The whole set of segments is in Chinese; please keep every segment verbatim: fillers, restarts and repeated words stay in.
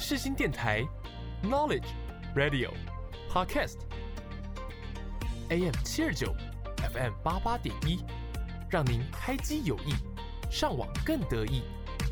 世新电台 Knowledge Radio Podcast A M 七二九 F M 八八点一，让您开机有益，上网更得意。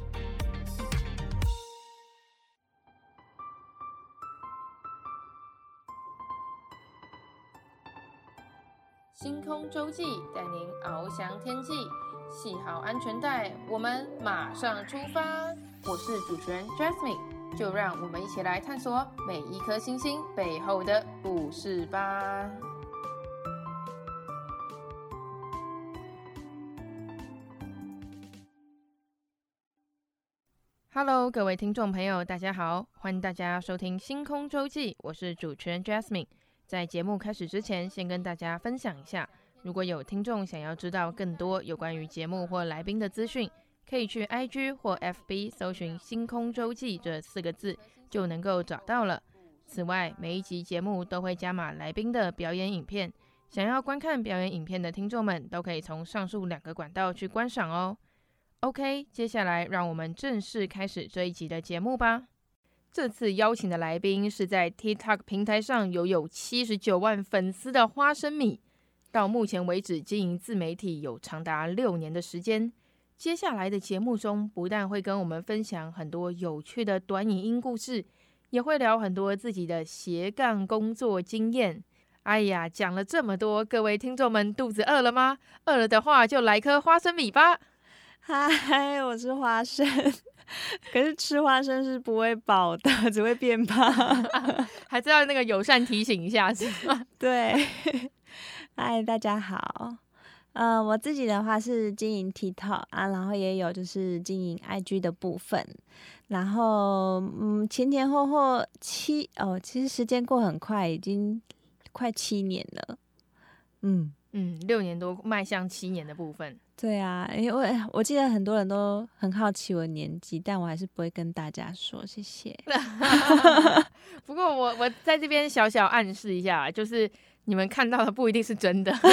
星空周记带您翱翔天际，系好安全带，我们马上出发。我是主持人 Jasmine， 就让我们一起来探索每一颗星星背后的故事吧。Hello， 各位听众朋友，大家好，欢迎大家收听星空周记，我是主持人 Jasmine。在节目开始之前，先跟大家分享一下，如果有听众想要知道更多有关于节目或来宾的资讯，可以去 I G 或 F B 搜寻星空周记这四个字就能够找到了。此外，每一集节目都会加码来宾的表演影片，想要观看表演影片的听众们都可以从上述两个管道去观赏哦。OK， 接下来让我们正式开始这一集的节目吧。这次邀请的来宾是在 TikTok 平台上拥有七十九万粉丝的花生米，到目前为止经营自媒体有长达六年的时间。接下来的节目中，不但会跟我们分享很多有趣的短影音故事，也会聊很多自己的斜杠工作经验。哎呀，讲了这么多，各位听众们肚子饿了吗？饿了的话就来颗花生米吧。 嗨，我是花生，可是吃花生是不会饱的，只会变胖。 还是要那个友善提醒一下是吗？ 对，嗨，大家好。呃，我自己的话是经营 TikTok 啊，然后也有就是经营 I G 的部分，然后嗯，前前后后七哦，其实时间过很快，已经快七年了。嗯嗯，六年多迈向七年的部分。 对啊，因为我记得很多人都很好奇我的年纪，但我还是不会跟大家说，谢谢。 不过我我在这边小小暗示一下，就是你们看到的不一定是真的，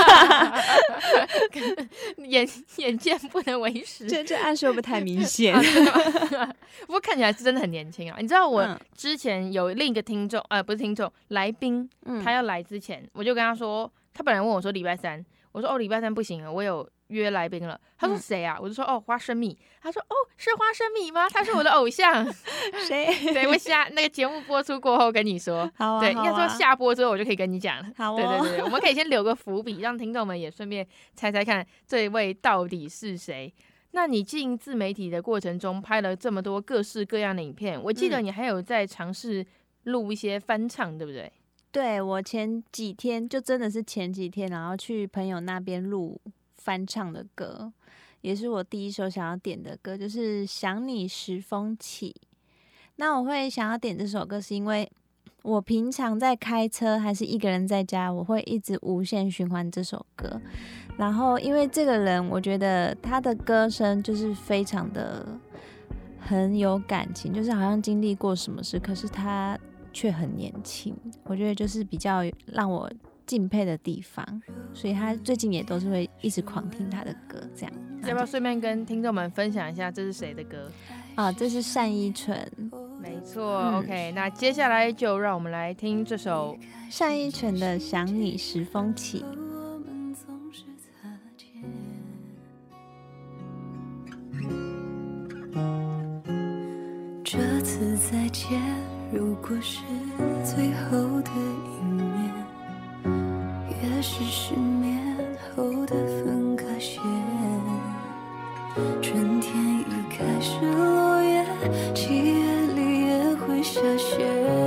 眼眼见不能为实。 这这暗示会不会太明显？ 不过看起来是真的很年轻啊！你知道我之前有另一个听众，呃，不是听众，来宾，他要来之前，我就跟他说，他本来问我说礼拜三，我说哦礼拜三不行了，我有约来宾了。他说谁啊？嗯、我就说哦花生米。他说哦是花生米吗？他是我的偶像。 谁？ 对，我下那个节目播出过后跟你说。 好啊。 对，应该说下播之后我就可以跟你讲了。 好、哦。 对对对，我们可以先留个伏笔，让听众们也顺便猜猜看这一位到底是谁。那你经营自媒体的过程中拍了这么多各式各样的影片，我记得你还有在尝试录一些翻唱，对不对？ 对，我前几天就真的是前几天，然后去朋友那边录翻唱的歌，也是我第一首想要点的歌，就是《想你时风起》。那我会想要点这首歌，是因为我平常在开车还是一个人在家，我会一直无限循环这首歌。然后因为这个人，我觉得他的歌声就是非常的很有感情，就是好像经历过什么事，可是他却很年轻，我觉得就是比较让我敬佩的地方，所以他最近也都是会一直狂听他的歌，这样。 要不要顺便跟听众们分享一下这是谁的歌？ 啊，这是单依纯。 没错、嗯、OK， 那接下来就让我们来听这首单依纯的《想你时风起》。 这次再见，如果是最后的一面，也是失眠后的分隔线。春天已开始落叶，七月里也会下雪。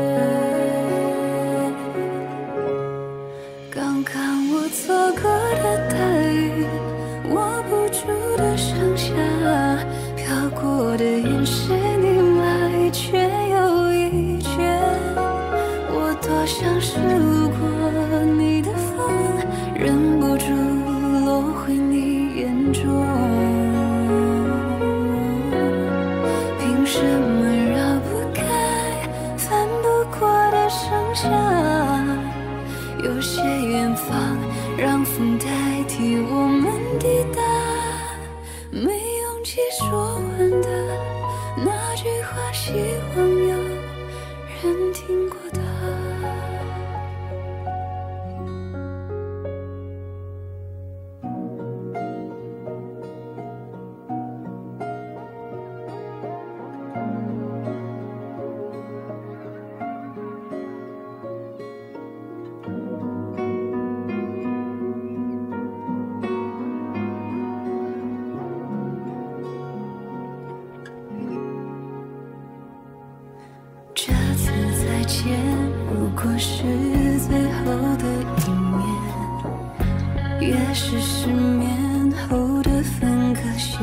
刚刚我错过的大雨，握不住的盛夏，飘过的眼是你来却又一绝。我多想是路过你的风，忍不住落回你眼中。凭什么绕不开翻不过的盛夏？有些远方让风代替我们抵达，没勇气说完的那句话，希望有人听过它。这次再见，如果是最后的一面，也是失眠后的分割线。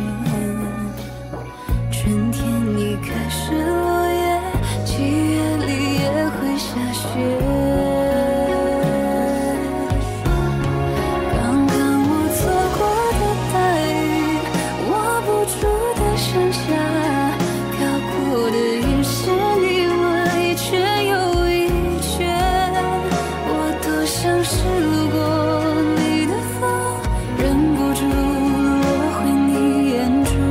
春天已开始落叶，七月里也会下雪。刚刚我错过的大雨，握不住的盛夏，飘过的云是你爱，却有一圈。我多想是路过你的风，忍不住落回你眼中。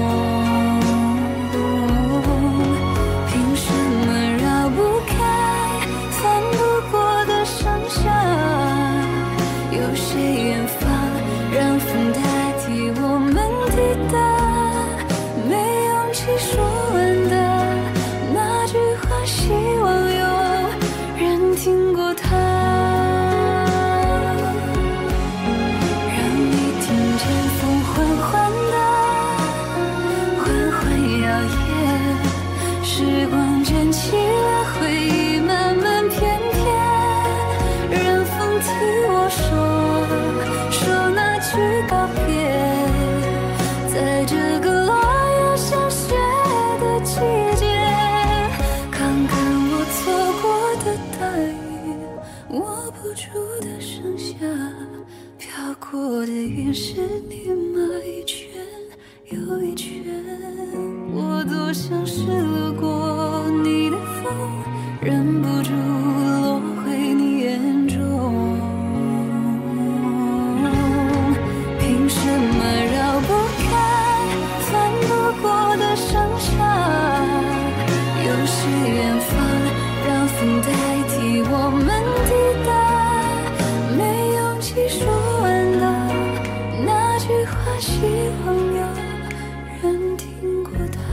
凭什么绕不开翻不过的盛夏？有谁远方让风代替我们抵达？没勇气说完的那句话，希望有人听过它。让你听见风缓缓的缓缓摇曳，时光卷起了回忆，慢慢翩翩。让风替我说说那句告别，在这个落叶下雪的季节。看看我错过的大雨，握不住的盛夏，飘过的云是你吗？一圈又一圈。我多想是路过你的风，忍不住落回你眼中。凭什么绕不开翻不过的盛夏？有谁远方让风代替我们抵达？没勇气说完的那句话，希望有人听过它。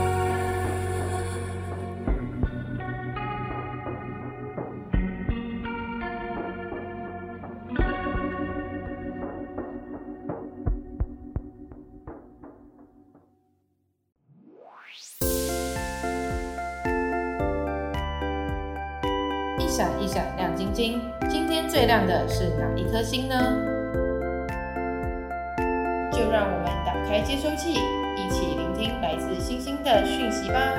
一闪一闪亮晶晶，今天最亮的是哪一颗星呢？就让我们打开接收器，一起聆听来自星星的讯息吧。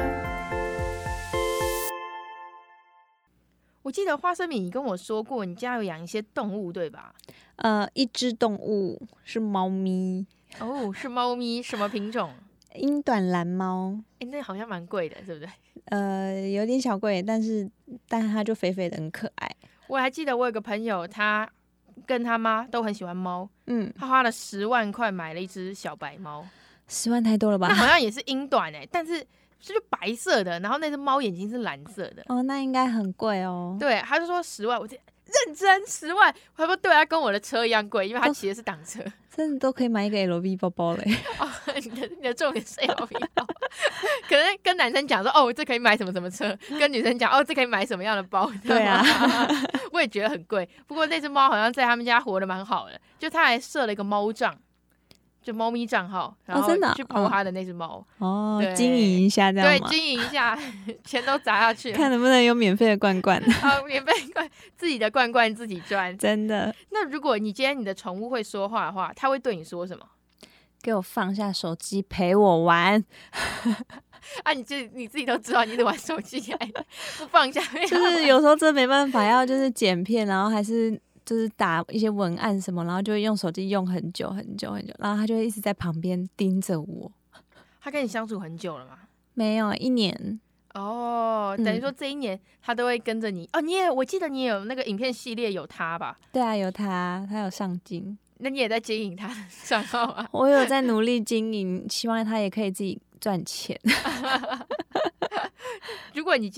我记得花生米，你跟我说过，你家有养一些动物，对吧？ 呃，一只动物是猫咪， 哦，是猫咪，什么品种？ 英短蓝猫。 哎，那好像蛮贵的，对不对？ 呃，有点小贵，但是但是它就肥肥的，很可爱。 我还记得我有个朋友，他跟他妈都很喜欢猫， 嗯， 他花了十万块买了一只小白猫， 十万太多了吧？ 那好像也是英短哎，但是是就白色的，然后那只猫眼睛是蓝色的。 哦，那应该很贵哦。 对，他就说十万，我就认真十万，他说对，他跟我的车一样贵，因为他骑的是挡车。 真的都可以买一个 L V 包包嘞。 哦，你的你的重点是 L V 包，可能跟男生讲说哦，这可以买什么什么车，跟女生讲哦，这可以买什么样的包。 对啊， 我也觉得很贵。不过那只猫好像在他们家活得蛮好的，就他还设了一个猫账，就猫咪账号，然后去 po 他的那只猫。 哦，经营一下这样吗？ 对，经营一下，钱都砸下去了， 看能不能有免费的罐罐。 啊，免费罐，自己的罐罐自己赚， 真的。 那如果你今天你的宠物会说话的话，它会对你说什么？ 给我放下手机陪我玩。 啊，你自己你自己都知道，你一直玩手机，还不放下？ 就是有时候真没办法，要就是剪片，然后还是就是打一些文案什么，然后就会用手机用很久很久很久，然后他就会一直在旁边盯着我。 他跟你相处很久了吗？ 没有，一年。 哦，等于说这一年他都会跟着你、嗯、哦。你也，我记得你也有那个影片系列有他吧？ 对啊，有他，他有上镜。 那你也在经营他的账号啊？ 我有在努力经营，希望他也可以自己赚钱。 如果你今天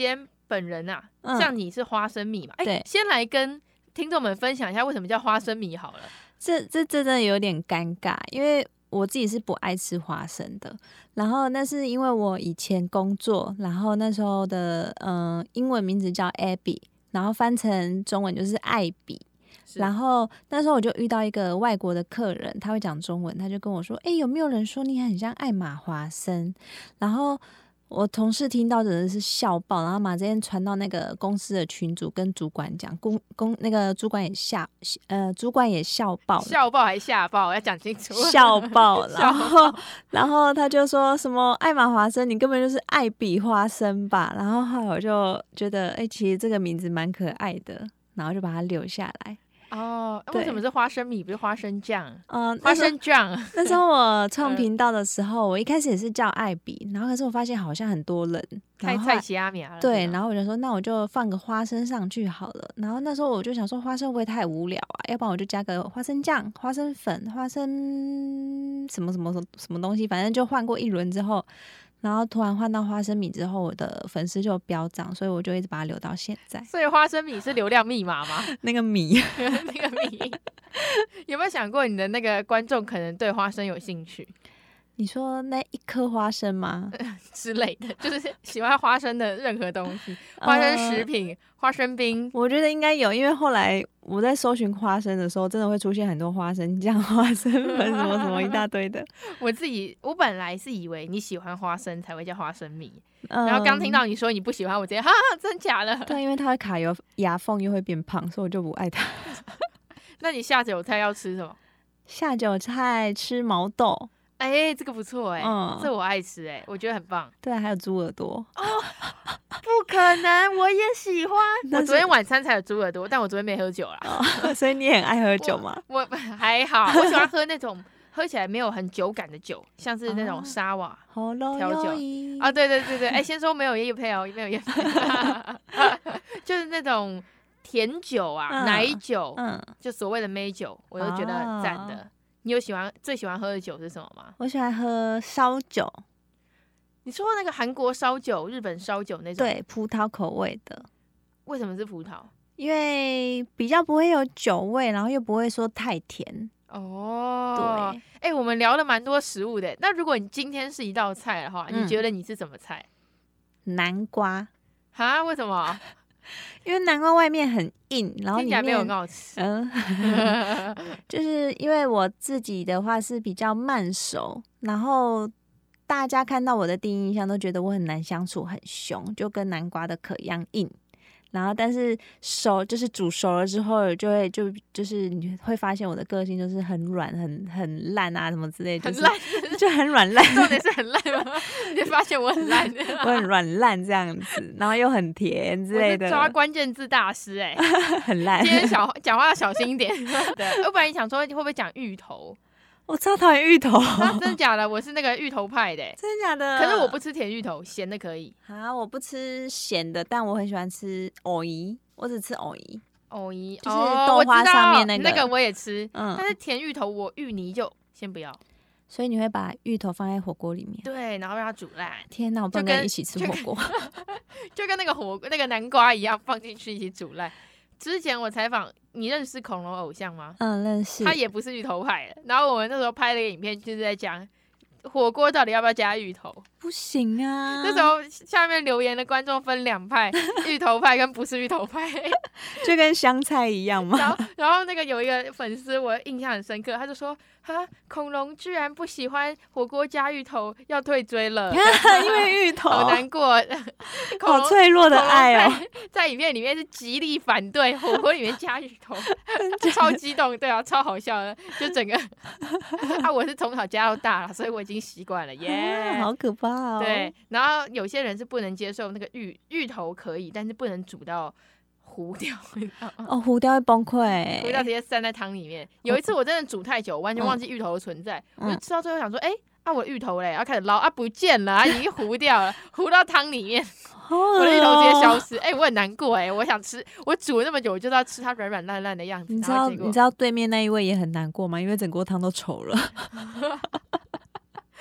本人啊， 嗯像你是花生米嘛？哎、 对先来跟听众们分享一下为什么叫花生米好了。 这这这真的有点尴尬，因为我自己是不爱吃花生的。然后那是因为我以前工作，然后那时候的嗯、呃、英文名字叫 Abby， 然后翻成中文就是艾比。然后那时候我就遇到一个外国的客人，他会讲中文，他就跟我说：“哎、欸，有没有人说你很像艾玛华生？”然后我同事听到真的是笑爆，然后马上传到那个公司的群组跟主管讲，公公那个主管也吓，呃，主管也笑爆了， 笑爆还吓爆，要讲清楚， 笑爆。然后然后他就说什么艾玛华生，你根本就是艾比花生吧？然后后来我就觉得，哎、欸，其实这个名字蛮可爱的，然后就把它留下来。 哦，为什么是花生米不是花生酱？ 嗯， 花生酱。 那时候我创频道的时候，我一开始也是叫艾比，然后可是我发现好像很多人太菜奇阿米了。 对，然后我就说那我就放个花生上去好了。然后那时候我就想说花生会不会太无聊啊？要不然我就加个花生酱、花生粉、花生什么什么什么东西，反正就换过一轮之后。然后突然换到花生米之后，我的粉丝就飙涨，所以我就一直把它留到现在。 所以花生米是流量密码吗？ 那个米， 那个米，有没有想过你的那个观众可能对花生有兴趣？ 你说那一颗花生吗？ 之类的，就是喜欢花生的任何东西，花生食品、呃、花生冰。 我觉得应该有，因为后来我在搜寻花生的时候，真的会出现很多花生酱、花生粉什么什么一大堆的。 我自己，我本来是以为你喜欢花生才会叫花生米， 嗯、 然后刚听到你说你不喜欢，我直接哈哈，真假的？ 对，因为它会卡油牙缝，又会变胖，所以我就不爱它。 那你下酒菜要吃什么？ 下酒菜吃毛豆。 哎、欸，这个不错哎、欸，嗯，这我爱吃哎、欸，我觉得很棒。 对啊，还有猪耳朵哦，不可能，我也喜欢。我昨天晚餐才有猪耳朵，但我昨天没喝酒啦。 哦、所以你很爱喝酒吗？ 我, 我还好，我喜欢喝那种喝起来没有很酒感的酒，像是那种沙瓦调酒啊。对对对对，哎、欸，先说没有业配哦，没有业配，就是那种甜酒啊、嗯、奶酒，嗯，就所谓的美酒，我都觉得很赞的。哦，你有喜欢最喜欢喝的酒是什么吗？ 我喜欢喝烧酒。 你说那个韩国烧酒、日本烧酒那种？ 对，葡萄口味的。 为什么是葡萄？ 因为比较不会有酒味，然后又不会说太甜。 哦，对，哎、欸，我们聊了蛮多食物的。那如果你今天是一道菜的话，嗯、你觉得你是什么菜？ 南瓜。 哈？为什么？ 因为南瓜外面很硬，然后里面没有很好吃。 嗯，就是因为我自己的话是比较慢熟，然后大家看到我的第一印象都觉得我很难相处，很凶，就跟南瓜的壳一样硬。然后但是熟就是煮熟了之后，就会就就是你会发现我的个性就是很软、很很烂啊什么之类的，就是、 很烂， 就很软烂。 重点是很烂吗？你发现我很烂， 我很软烂这样子，然后又很甜之类的。 我是抓关键字大师哎、欸， 很烂。 今天小讲话要小心一点。对，我本来想说会不会讲芋头。 我超讨厌芋头。 真的假的？我是那个芋头派的、欸， 真的假的？ 可是我不吃甜芋头，咸的可以。 啊，我不吃咸的，但我很喜欢吃藕姨，我只吃藕姨。 藕姨就是豆花上面那个，哦、那个我也吃。 嗯， 但是甜芋头我芋泥就先不要。 所以你会把芋头放在火锅里面？ 对，然后让它煮烂。 天哪，我不能一起吃火锅， 就跟那个火那个南瓜一样，放进去一起煮烂。之前我采访你，认识恐龙偶像吗？ 嗯，认识。 他也不是芋头派的。然后我们那时候拍了一个影片，就是在讲火锅到底要不要加芋头。 不行啊！ 那时候下面留言的观众分两派，芋头派跟不是芋头派， 就跟香菜一样嘛。 然后，然后那个有一个粉丝，我印象很深刻，他就说：“哈，恐龙居然不喜欢火锅加芋头，要退追了。” 因为芋头， 好难过。 好脆弱的爱哦！ 在, 在影片里面是极力反对火锅里面加芋头，超激动，对啊，超好笑的，就整个啊，我是从小加到大了，所以我已经习惯了耶、yeah 啊。好可怕哦！ 对，然后有些人是不能接受那个芋芋头可以，但是不能煮到糊掉， 哦，糊掉会崩溃， 糊掉直接散在汤里面。有一次我真的煮太久，我完全忘记芋头的存在，嗯、我就吃到最后想说，哎、欸，啊我的芋头嘞，然后开始捞啊不见了，啊已经糊掉了，糊到汤里面， 哦、 我的芋头直接消失，哎、欸，我很难过哎、欸，我想吃，我煮了那么久，我就是要吃它软软烂烂的样子。 你知道你知道对面那一位也很难过吗？因为整锅汤都稠了。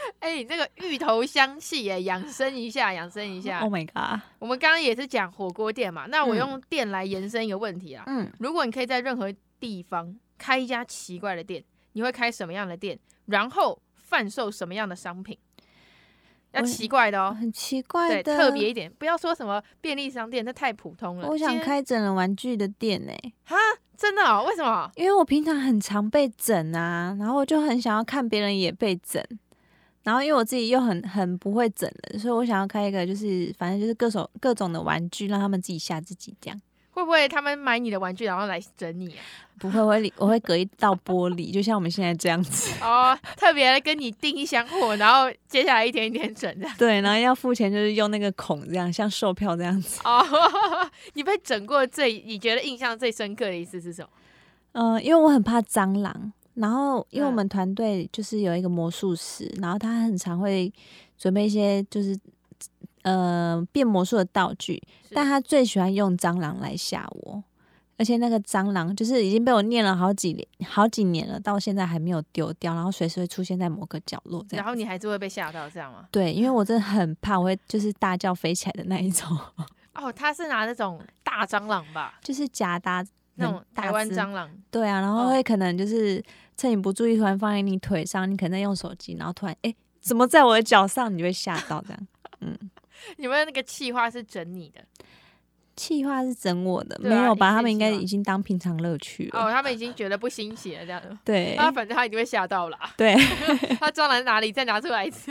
哎、欸，你这个芋头香气哎，养生一下，养生一下。 Oh my god！ 我们刚刚也是讲火锅店嘛，那我用店来延伸一个问题啊。嗯，如果你可以在任何地方开一家奇怪的店，你会开什么样的店？然后贩售什么样的商品？要奇怪的哦， 很奇怪的， 对，特别一点，不要说什么便利商店，那太普通了。 我想开整人玩具的店呢、欸。 哈，真的哦？为什么？ 因为我平常很常被整啊，然后我就很想要看别人也被整，然后因为我自己又很很不会整的，所以我想要开一个，就是反正就是各种各种的玩具，让他们自己吓自己这样。 会不会他们买你的玩具然后来整你啊？ 不会，我会我会隔一道玻璃，就像我们现在这样子。 哦，特别跟你订一箱货，然后接下来一天一天整的。 对，然后要付钱就是用那个孔这样，像售票这样子。 哦，你被整过最你觉得印象最深刻的一次是什么？ 嗯、呃，因为我很怕蟑螂，然后因为我们团队就是有一个魔术师，然后他很常会准备一些就是呃变魔术的道具，但他最喜欢用蟑螂来吓我。而且那个蟑螂就是已经被我念了好几年好几年了，到现在还没有丢掉，然后随时会出现在某个角落这样。 然后你还是会被吓到这样吗？ 对，因为我真的很怕，我会就是大叫飞起来的那一种。 哦，他是拿那种大蟑螂吧？ 就是假大那种台湾蟑螂。 对啊，然后会可能就是趁你不注意，突然放在你腿上，你可能在用手机，然后突然哎、欸，怎么在我的脚上？你就会吓到这样。嗯， 你们那个企划是整你的？ 企划是整我的， 啊、 没有吧？他们应该已经当平常乐趣了。 哦，他们已经觉得不新奇了，这样。 对， 他反正他一定会吓到啦。 对， 他蟑螂哪里再拿出来一次？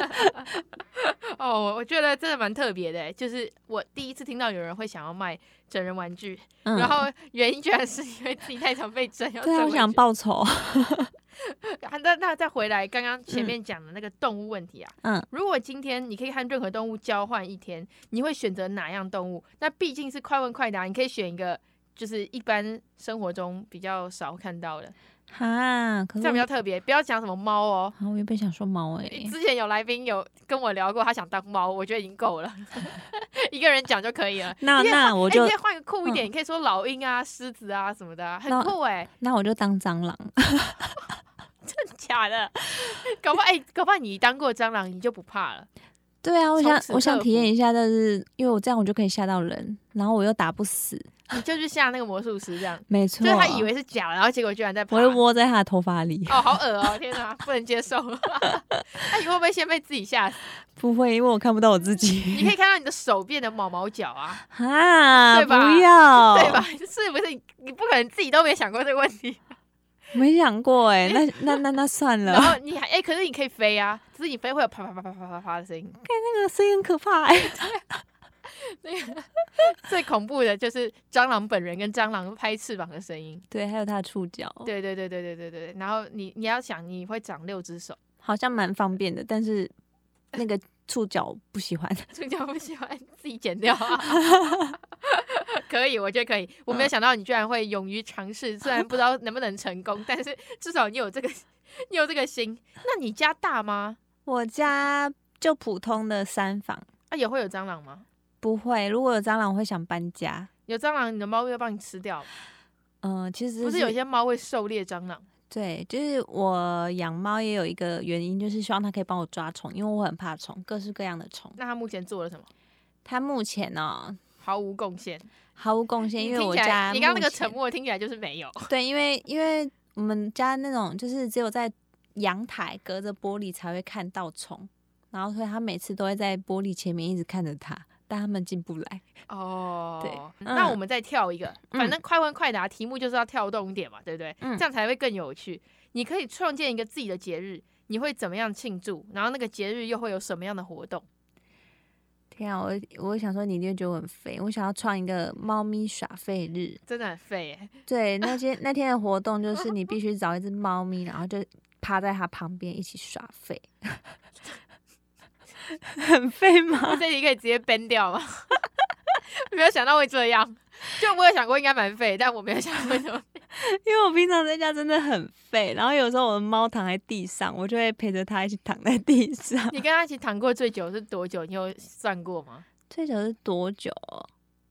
哦，我觉得真的蛮特别的，就是我第一次听到有人会想要卖整人玩具，嗯、然后原因居然是因为自己太常被整，要整。 对啊，我想报仇。 那那再回来刚刚前面讲的那个动物问题啊，嗯，如果今天你可以和任何动物交换一天，你会选择哪样动物？那毕竟是快问快答，你可以选一个就是一般生活中比较少看到的。 哈，可是这样比较特别，不要讲什么猫哦。 我原本想说猫哎、欸， 之前有来宾有跟我聊过，他想当猫，我觉得已经够了，一个人讲就可以了。 那那我就、 欸、你可以换个酷一点、嗯，你可以说老鹰啊、狮子啊什么的、啊，很酷哎、欸。 那我就当蟑螂。 真的假的？搞不好哎、欸，搞不好你当过蟑螂，你就不怕了。 对啊，我想我想体验一下，但是因为我这样我就可以吓到人，然后我又打不死， 你就去吓那个魔术师这样。 没错， 就是他以为是假的，然后结果居然在爬。 我会窝在他的头发里。 哦，好恶哦！天哪，不能接受。那你会不会先被自己吓死？ 不会，因为我看不到我自己。 你可以看到你的手变得毛毛脚啊！ 啊， 对吧？ 不要， 对吧？是不是你？你不可能自己都没想过这个问题。 没想过哎、欸，那那那那算了。 然后你还哎、欸，可是你可以飞啊，只是你飞会有啪啪啪啪啪啪啪的声音。 看那个声音很可怕哎、欸。 那个最恐怖的就是蟑螂本人跟蟑螂拍翅膀的声音。 对，还有它的触角。 对对对对对对对。然后你你要想你会长六只手， 好像蛮方便的，但是那个触角不喜欢， 触角不喜欢，自己剪掉啊。可以，我觉得可以。我没有想到你居然会勇于尝试，虽然不知道能不能成功，但是至少你有这个，你有这个心。那你家大吗？ 我家就普通的三房。 啊，也会有蟑螂吗？ 不会，如果有蟑螂，我会想搬家。 有蟑螂，你的猫会帮你吃掉。 嗯、呃，其实是不是有些猫会狩猎蟑螂。 对，就是我养猫也有一个原因，就是希望它可以帮我抓虫，因为我很怕虫，各式各样的虫。 那它目前做了什么？ 它目前哦， 毫无贡献， 毫无贡献，因为我家你刚刚那个沉默听起来就是没有。 对，因为因为我们家那种就是只有在阳台隔着玻璃才会看到虫，然后所以它每次都会在玻璃前面一直看着它。但他们进不来哦， 对，嗯、 那我们再跳一个，反正快问快答题目就是要跳动一点嘛，对不对？嗯、这样才会更有趣。你可以创建一个自己的节日，你会怎么样庆祝？然后那个节日又会有什么样的活动？ 天啊，我我想说你一定觉得我很废，我想要创一个猫咪耍废日， 真的很废耶。 对，那天那天的活动就是你必须找一只猫咪，然后就趴在它旁边一起耍废。很废吗？ 这题可以直接 ban 掉吗？没有想到会这样，就我有想过应该蛮废，但我没有想过为什么。 因为我平常在家真的很废，然后有时候我的猫躺在地上，我就会陪着它一起躺在地上。 你跟它一起躺过最久是多久？你有算过吗？ 最久是多久？嗯、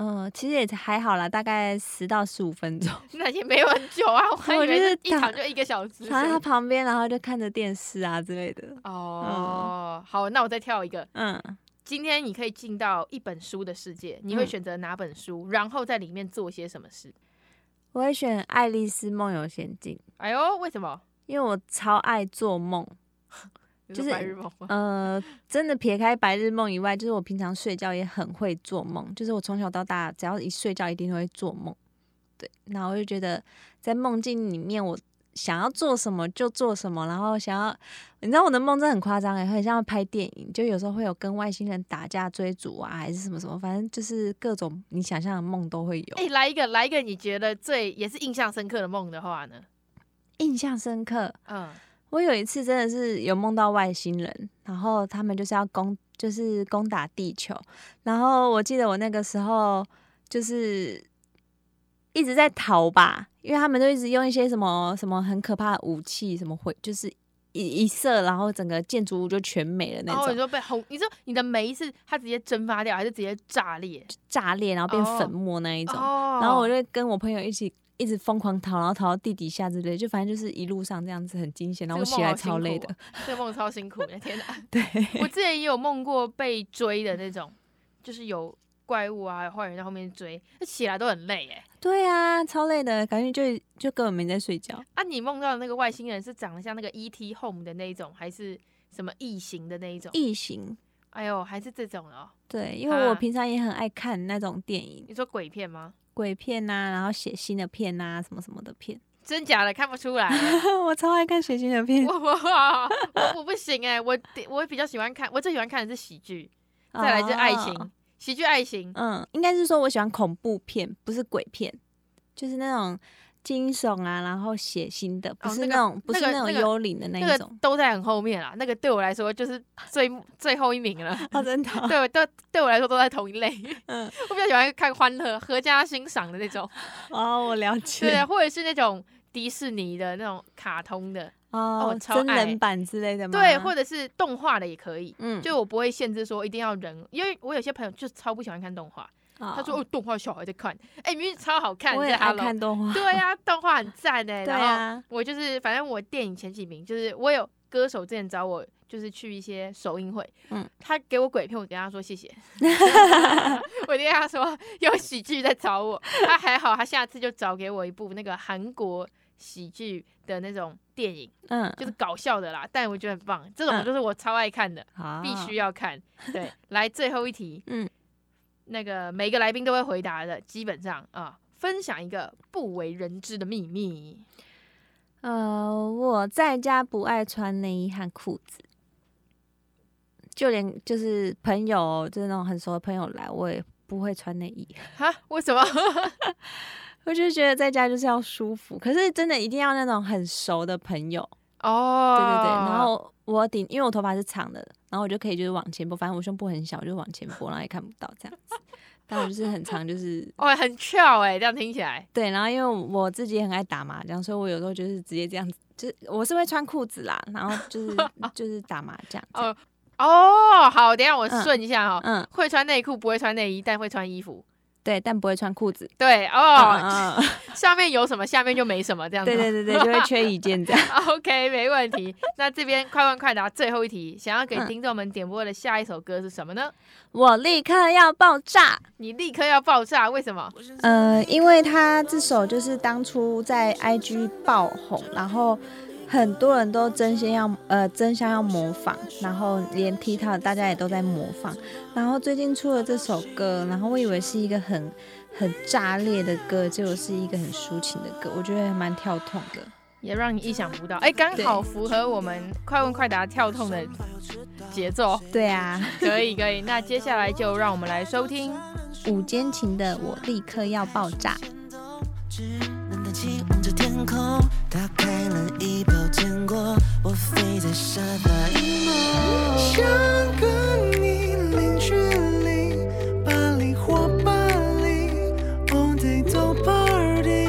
嗯，其实也还好啦，大概十到十五分钟。 那也没有很久啊，我还以为是一场就一个小时。 躺在他旁边，然后就看着电视啊之类的。 哦，嗯、好，那我再跳一个。嗯，今天你可以进到一本书的世界，你会选择哪本书？嗯、然后在里面做些什么事？ 我会选《爱丽丝梦游仙境》。 哎呦，为什么？ 因为我超爱做梦。就是白日梦呃，真的撇开白日梦以外，就是我平常睡觉也很会做梦。就是我从小到大，只要一睡觉一定会做梦。对，然后我就觉得在梦境里面，我想要做什么就做什么，然后想要，你知道我的梦真的很夸张哎，很像拍电影，就有时候会有跟外星人打架追逐啊，还是什么什么，反正就是各种你想象的梦都会有。 哎、欸，来一个，来一个，你觉得最也是印象深刻的梦的话呢？ 印象深刻，嗯。我有一次真的是有梦到外星人，然后他们就是要攻，就是攻打地球。然后我记得我那个时候就是一直在逃吧，因为他们就一直用一些什么什么很可怕的武器，什么会就是一一射，然后整个建筑物就全没了那种。 然后你说被轰，你说你的煤是它直接蒸发掉，还是直接炸裂？ 炸裂，然后变粉末那一种。哦、然后我就跟我朋友一起。一直疯狂逃，然后逃到地底下之类，就反正就是一路上这样子很惊险，然后我起来超累的。 这个梦超辛苦的，天哪！ 对， 我之前也有梦过被追的那种，就是有怪物啊、坏人在后面追，起来都很累哎。 对啊，超累的，感觉就就根本没在睡觉。 啊，你梦到的那个外星人是长得像那个 E T Home 的那一种，还是什么异形的那一种？ 异形。 哎呦，还是这种哦。 对，因为我平常也很爱看那种电影。 你说鬼片吗？ 鬼片啊，然后血腥的片啊，什么什么的片， 真假的看不出来。 我超爱看血腥的片。 我我我我不行哎、欸，我我比较喜欢看，我最喜欢看的是喜剧，再来就是爱情，喜剧爱情。 嗯，应该是说我喜欢恐怖片，不是鬼片，就是那种惊悚啊，然后血腥的，不是那种、哦那個、不是那种幽灵的那一种、那個那個， 都在很后面啦。那个对我来说就是最最后一名了。 哦，真的、哦？ 对，对，对我来说都在同一类。嗯，我比较喜欢看欢乐、合家欣赏的那种。 哦，我了解。 对，或者是那种迪士尼的那种卡通的。 哦， 哦超真人版之类的吗？ 对，或者是动画的也可以。嗯，就我不会限制说一定要人，因为我有些朋友就超不喜欢看动画。他说：“哦，动画小孩在看，哎、欸，明明超好看。” 我也爱看动画。 对啊，动画很赞哎。 对啊。 然后我就是，反正我电影前几名，就是我有歌手之前找我，就是去一些首映会。嗯。他给我鬼片，我跟他说谢谢。我跟他说有喜剧在找我，他还好，他下次就找给我一部那个韩国喜剧的那种电影，嗯，就是搞笑的啦。但我觉得很棒，这种就是我超爱看的，嗯、必须要看。对，来最后一题，嗯。那个每个来宾都会回答的，基本上啊，分享一个不为人知的秘密。 呃，我在家不爱穿内衣和裤子，就连就是朋友，就是那种很熟的朋友来，我也不会穿内衣。 哈？为什么？ 我就觉得在家就是要舒服，可是真的一定要那种很熟的朋友。 哦， 对对对，然后我顶，因为我头发是长的，然后我就可以就是往前拨，反正我胸部很小，我就往前拨，然后也看不到这样子。但我就是很长，就是哦，很翘哎，这样听起来。 对，然后因为我自己也很爱打麻将，所以我有时候就是直接这样子，就是我是会穿裤子啦，然后就是就是打麻将。 哦哦，好，等一下我顺一下哈、喔，嗯，会穿内裤，不会穿内衣，但会穿衣服。 对，但不会穿裤子。 对哦、嗯嗯，下面有什么，下面就没什么，这样子。 对对对对，就会缺一件这样。 OK， 没问题。那这边快问快答最后一题，想要给听众们点播的下一首歌是什么呢？ 我立刻要爆炸！ 你立刻要爆炸，为什么？ 呃，因为他这首就是当初在 I G 爆红，然后很多人都争先要呃争相要模仿，然后连 TikTok 大家也都在模仿。然后最近出了这首歌，然后我以为是一个很很炸裂的歌，结果是一个很抒情的歌，我觉得还蛮跳痛的， 也让你意想不到。哎，刚好符合我们快问快答跳痛的节奏。 对啊， 可以可以。那接下来就让我们来收听五间情的《我立刻要爆炸》。 只能叹气望着天空，打开了一包坚果，我飞在沙发一摸，想跟你零距离，巴黎或巴黎 ，all day 都 party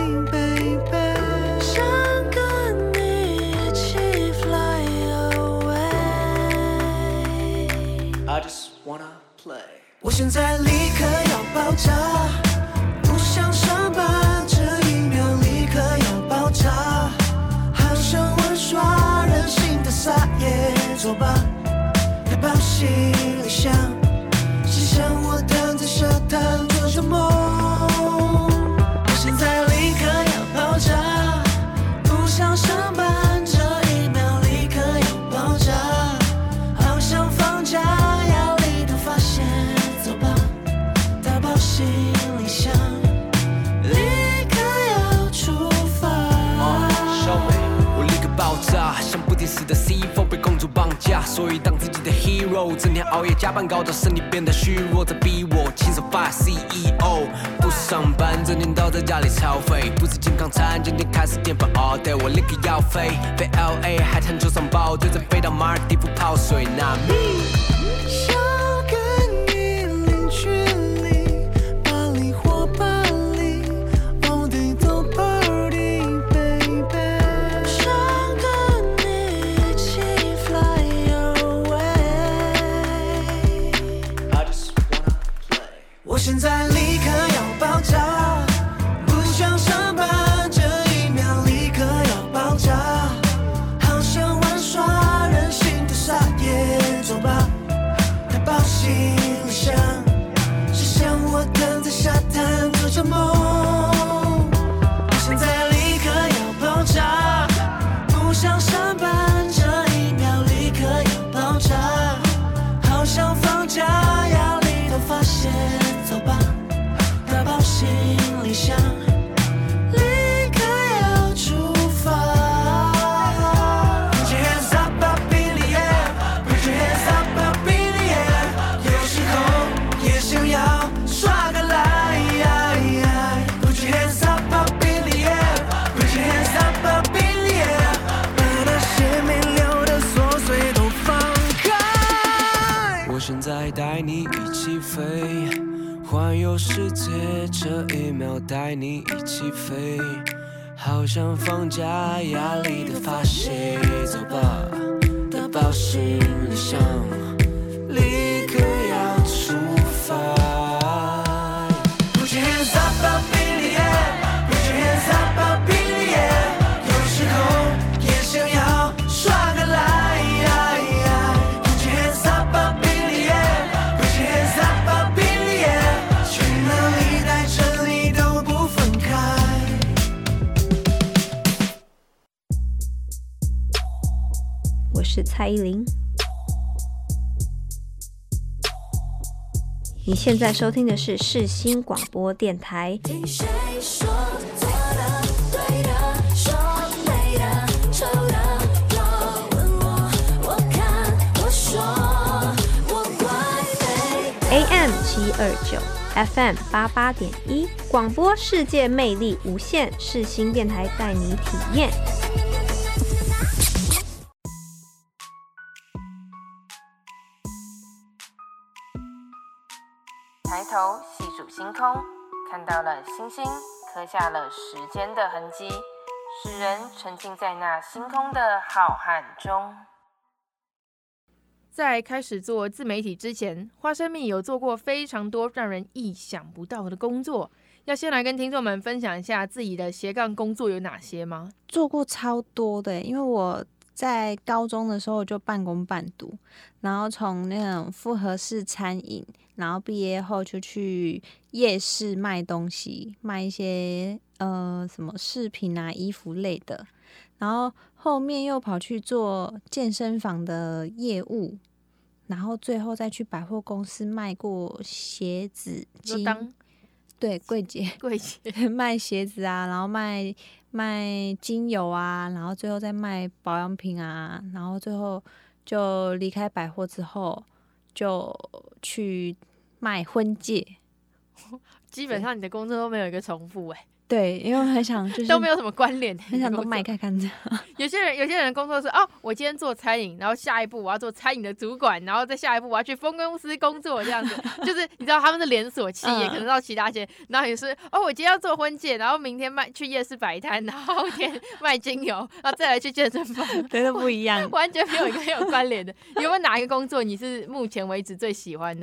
baby， 想跟你一起 fly away， I just wanna play， 我现在立刻要爆炸，不想上班，这一秒立刻要爆炸，好想玩耍任性的撒野，走吧，带包行李箱，想象我躺在沙滩做着梦，我现在立刻要爆炸，不想上班。死的 C 四 被公主绑架，所以当自己的 hero， 整天熬夜加班，搞到身体变得虚弱，在逼我亲手发 C E O， 不上班，整天倒在家里超废，不吃健康餐，今天开始淀粉 all day， 我立刻要飞，飞 L A 海滩球上包，对着飞到马尔地夫泡水，那 me。想跟你零距离，巴黎或巴黎 ，all day 都 party。我现在立刻要爆炸，不想上班，这一秒立刻要爆炸，好想玩耍任性的撒野，走吧，带包行李箱，想象我躺在沙滩做着梦，我现在立刻要爆炸，不想上班，这一秒立刻要爆炸，好想放假，压力都发现。走吧，打包行李箱，立刻要出发。Put your hands up up in the air, put your hands up up in the air。有时候也想要耍个赖。Put your hands up up in the air, put your hands up up in the air。把那些没聊的琐碎都放开。我现在带你一起飞。环游世界，这一秒带你一起飞，好想放假，压力的发泄，走吧，带包行李箱，立刻要出发。Put your hands up up in the air, put your hands up up in the air。有时候也想要耍个赖。Put your hands up up in the air, put your hands up up in the air。这里都不分开。 我是蔡依林，你现在收听的是世新广播电台。 听谁说错的、对的、说美的、丑的，我问我，我看，我说，我怪美。 A M 七二九。F M 八八点一，广播世界魅力无限，世新电台带你体验。 抬头细数星空，看到了星星，刻下了时间的痕迹，使人沉浸在那星空的浩瀚中。在开始做自媒体之前，花生米有做过非常多让人意想不到的工作。要先来跟听众们分享一下自己的斜杠工作有哪些吗？ 做过超多的，因为我在高中的时候就半工半读，然后从那种复合式餐饮，然后毕业后就去夜市卖东西，卖一些呃什么饰品啊、衣服类的。然后后面又跑去做健身房的业务，然后最后再去百货公司卖过鞋子， 就当对柜姐柜姐卖鞋子啊，然后卖卖精油啊，然后最后再卖保养品啊，然后最后就离开百货之后就去卖婚戒。 基本上你的工作都没有一个重复哎、欸。 对，因为我很想就是都没有什么关联， 很想都卖看看这样。 有些人有些人的工作是哦，我今天做餐饮，然后下一步我要做餐饮的主管，然后再下一步我要去分公司工作，这样子就是你知道他们是连锁企业，嗯、可能到其他间，然后也是哦，我今天要做婚戒，然后明天卖去夜市摆摊，然后后天卖精油，然后再来去健身房， 对，都不一样， 完全没有一个有关联的。有没有哪一个工作你是目前为止最喜欢的？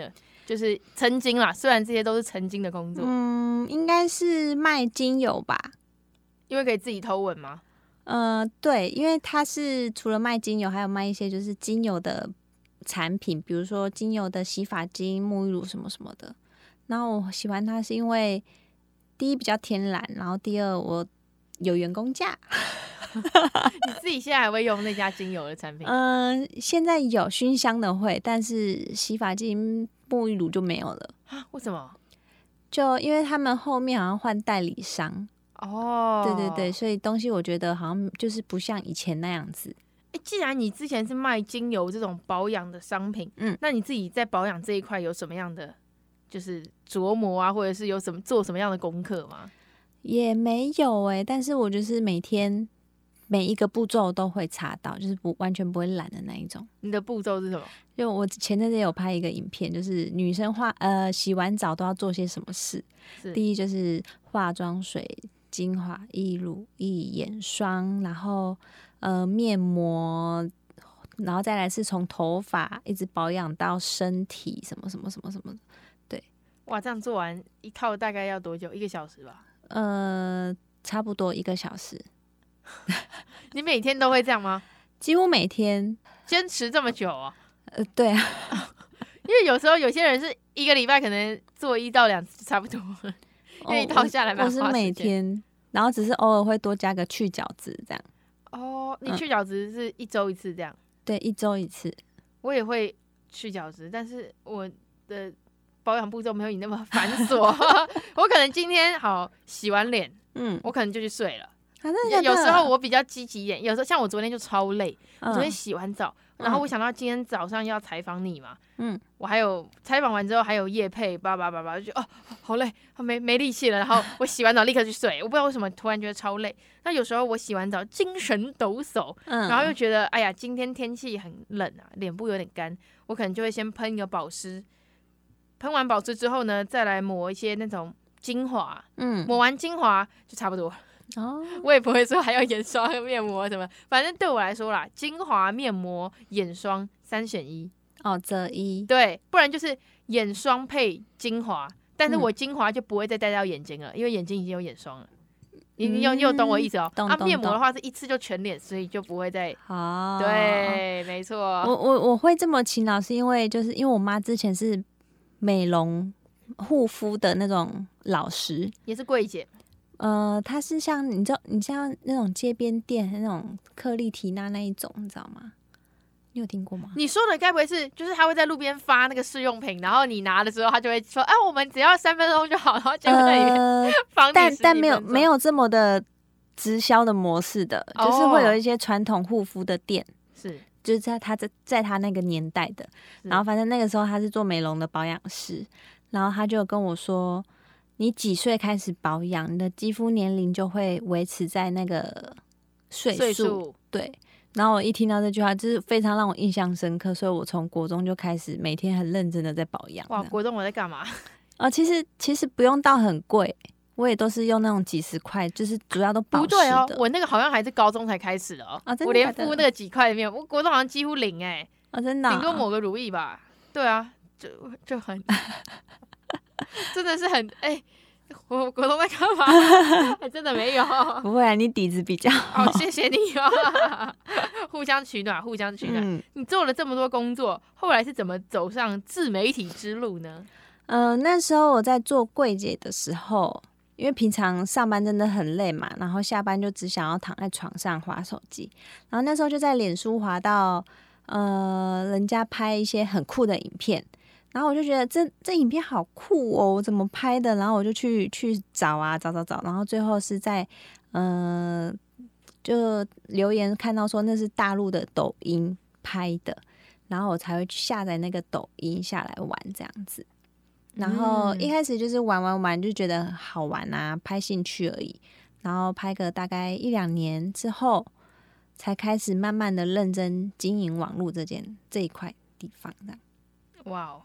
就是曾经啦，虽然这些都是曾经的工作， 嗯，应该是卖精油吧。 因为可以自己偷闻吗？ 呃，对，因为它是除了卖精油，还有卖一些就是精油的产品，比如说精油的洗发精、沐浴乳什么什么的。然后我喜欢它是因为第一比较天然，然后第二我有员工价。 你自己现在还会用那家精油的产品？ 嗯、呃，现在有熏香的会，但是洗发精、沐浴乳就没有了。 啊？为什么？ 就因为他们后面好像换代理商。 哦， 对对对，所以东西我觉得好像就是不像以前那样子。 欸，既然你之前是卖精油这种保养的商品，嗯，那你自己在保养这一块有什么样的就是琢磨啊，或者是有什么做什么样的功课吗？ 也没有哎、欸，但是我就是每天每一个步骤都会查到，就是不完全不会懒的那一种。 你的步骤是什么？ 就我前阵子有拍一个影片，就是女生化呃洗完澡都要做些什么事。第一就是化妆水、精华、液乳、液、眼霜，然后呃面膜，然后再来是从头发一直保养到身体，什么什么什么什么。对， 哇，这样做完一套大概要多久？一个小时吧？ 呃，差不多一个小时。 你每天都会这样吗？ 几乎每天。 坚持这么久啊？ 呃，对啊， 因为有时候有些人是一个礼拜可能做一到两次差不多了。因为一套下来蛮花时间。 我是每天，然后只是偶尔会多加个去角质这样。 哦，你去角质是一周一次这样？ 嗯、对，一周一次。 我也会去角质，但是我的保养步骤没有你那么繁琐。我可能今天好洗完脸，嗯，我可能就去睡了。 啊、真的假的？ 有时候我比较积极一点，有时候像我昨天就超累， 嗯、 我昨天洗完澡。然后我想到今天早上要采访你嘛，嗯，我还有采访完之后还有业配，叭叭叭叭，就觉得哦好累，没没力气了。然后我洗完澡立刻去睡，我不知道为什么突然觉得超累。那有时候我洗完澡精神抖擞，嗯，然后又觉得哎呀今天天气很冷啊，脸部有点干，我可能就会先喷一个保湿，喷完保湿之后呢，再来抹一些那种精华，嗯，抹完精华就差不多了。哦，我也不会说还要眼霜、面膜什么，反正对我来说啦，精华、面膜、眼霜三选一。 哦，择一。 对，不然就是眼霜配精华，但是我精华就不会再带到眼睛了，嗯、因为眼睛已经有眼霜了。你你有你有懂我意思哦？ 懂啊，面膜的话是一次就全脸，所以就不会再。 哦， 对，没错。 我我我会这么勤劳，是因为就是因为我妈之前是美容护肤的那种老师， 也是柜姐。 呃，它是像你知道，你像那种街边店那种克丽缇娜那一种，你知道吗？你有听过吗？ 你说的该不会是就是他会在路边发那个试用品，然后你拿的时候，他就会说：“哎、啊，我们只要三分钟就好。”然后就在里面放、呃、 但但没有没有这么的直销的模式的，哦、就是会有一些传统护肤的店， 是就是在他在在他那个年代的，然后反正那个时候他是做美容的保养师，然后他就跟我说。你几岁开始保养，你的肌肤年龄就会维持在那个岁数。岁数对，然后我一听到这句话，就是非常让我印象深刻，所以我从国中就开始每天很认真的在保养。 哇，国中我在干嘛？ 啊、呃，其实其实不用到很贵，我也都是用那种几十块，就是主要都保湿的。 不对哦，我那个好像还是高中才开始的哦。啊，真的假的？我连敷那个几块的面，我国中好像几乎零哎、欸。 啊，真的、啊。 顶多抹个乳液吧。对啊，就就很。真的是很哎、欸，我国中在干嘛？还真的没有。 不会啊，你底子比较好。 哦，谢谢你哦，互相取暖，互相取暖。嗯、你做了这么多工作，后来是怎么走上自媒体之路呢？ 嗯、呃，那时候我在做柜姐的时候，因为平常上班真的很累嘛，然后下班就只想要躺在床上滑手机，然后那时候就在脸书滑到呃人家拍一些很酷的影片。然后我就觉得这这影片好酷哦，我怎么拍的？然后我就去去找啊，找找找，然后最后是在呃就留言看到说那是大陆的抖音拍的，然后我才会去下载那个抖音下来玩这样子。然后一开始就是玩玩玩，就觉得好玩啊，拍兴趣而已。然后拍个大概一两年之后，才开始慢慢的认真经营网络这件这一块地方这样。 哇哦，嗯，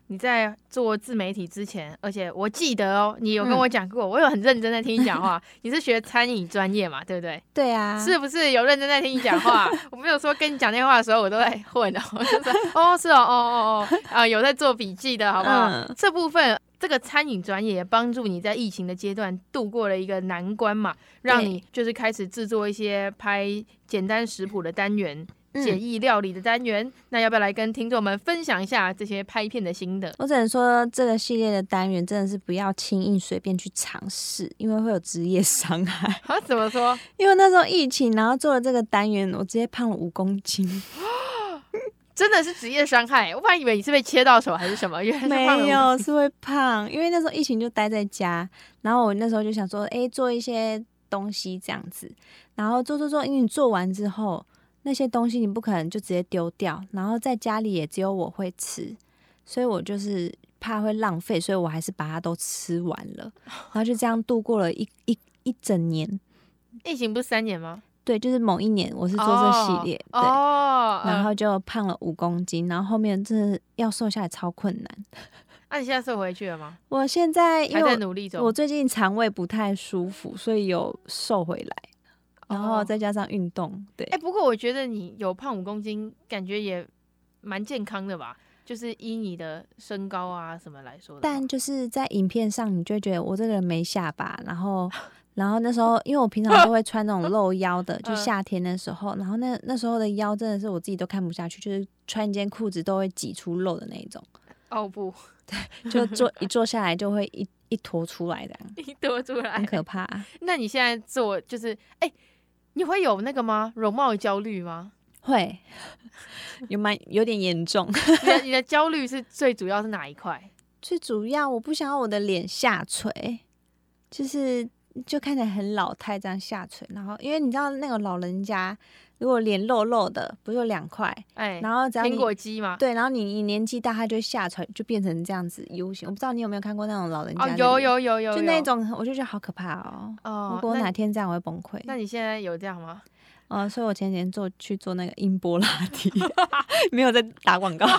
你在做自媒体之前，而且我记得哦，你有跟我讲过，嗯、我有很认真在听你讲话。你是学餐饮专业嘛，对不对？ 对啊， 是不是有认真在听你讲话？我没有说跟你讲电话的时候我都在混哦，我就是哦是哦哦哦哦啊、呃，有在做笔记的好不好？嗯、这部分这个餐饮专业也帮助你在疫情的阶段度过了一个难关嘛，让你就是开始制作一些拍简单食谱的单元。简易料理的单元、嗯，那要不要来跟听众们分享一下这些拍片的心得？ 我只能说，这个系列的单元真的是不要轻易随便去尝试，因为会有职业伤害。 啊？怎么说？ 因为那时候疫情，然后做了这个单元，我直接胖了五公斤。 真的是职业伤害，我本来以为你是被切到手还是什么，原来是胖了五公斤。 没有，是会胖，因为那时候疫情就待在家，然后我那时候就想说，哎、欸，做一些东西这样子，然后做做做，因为你做完之后。那些东西你不可能就直接丢掉，然后在家里也只有我会吃，所以我就是怕会浪费，所以我还是把它都吃完了，然后就这样度过了一一一整年。 疫情不是三年吗？ 对，就是某一年我是做这系列， 哦、 对、 哦， 然后就胖了五公斤，然后后面真的要瘦下来超困难。 那、啊、你现在瘦回去了吗？ 我现在因为还在努力中， 我最近肠胃不太舒服，所以有瘦回来。然后再加上运动，对。 哎、欸，不过我觉得你有胖五公斤，感觉也蛮健康的吧？就是依你的身高啊什么来说的。 但就是在影片上，你就会觉得我这个人没下巴，然后，然后那时候因为我平常都会穿那种露腰的，就夏天的时候，然后那那时候的腰真的是我自己都看不下去，就是穿一件裤子都会挤出肉的那一种。 哦不， 对，就坐一坐下来就会一一坨出来的， 一坨出来， 很可怕。 那你现在做就是哎。欸你会有那个吗？容貌焦虑吗？ 会，有蛮有点严重。 你的你的焦虑是最主要是哪一块？ 最主要我不想要我的脸下垂，就是就看起来很老态这样下垂。然后因为你知道那个老人家如果脸肉肉的，不是有两块，哎、欸，然后只要你苹果肌嘛， 对，然后你你年纪大，它就会下垂，就变成这样子 U 型。我不知道你有没有看过那种老人家？ 哦，有有有有， 就那种，我就觉得好可怕哦。哦，如果我哪天这样，我会崩溃。 那你现在有这样吗？ 呃，所以我前几天做去做那个音波拉提，没有在打广告。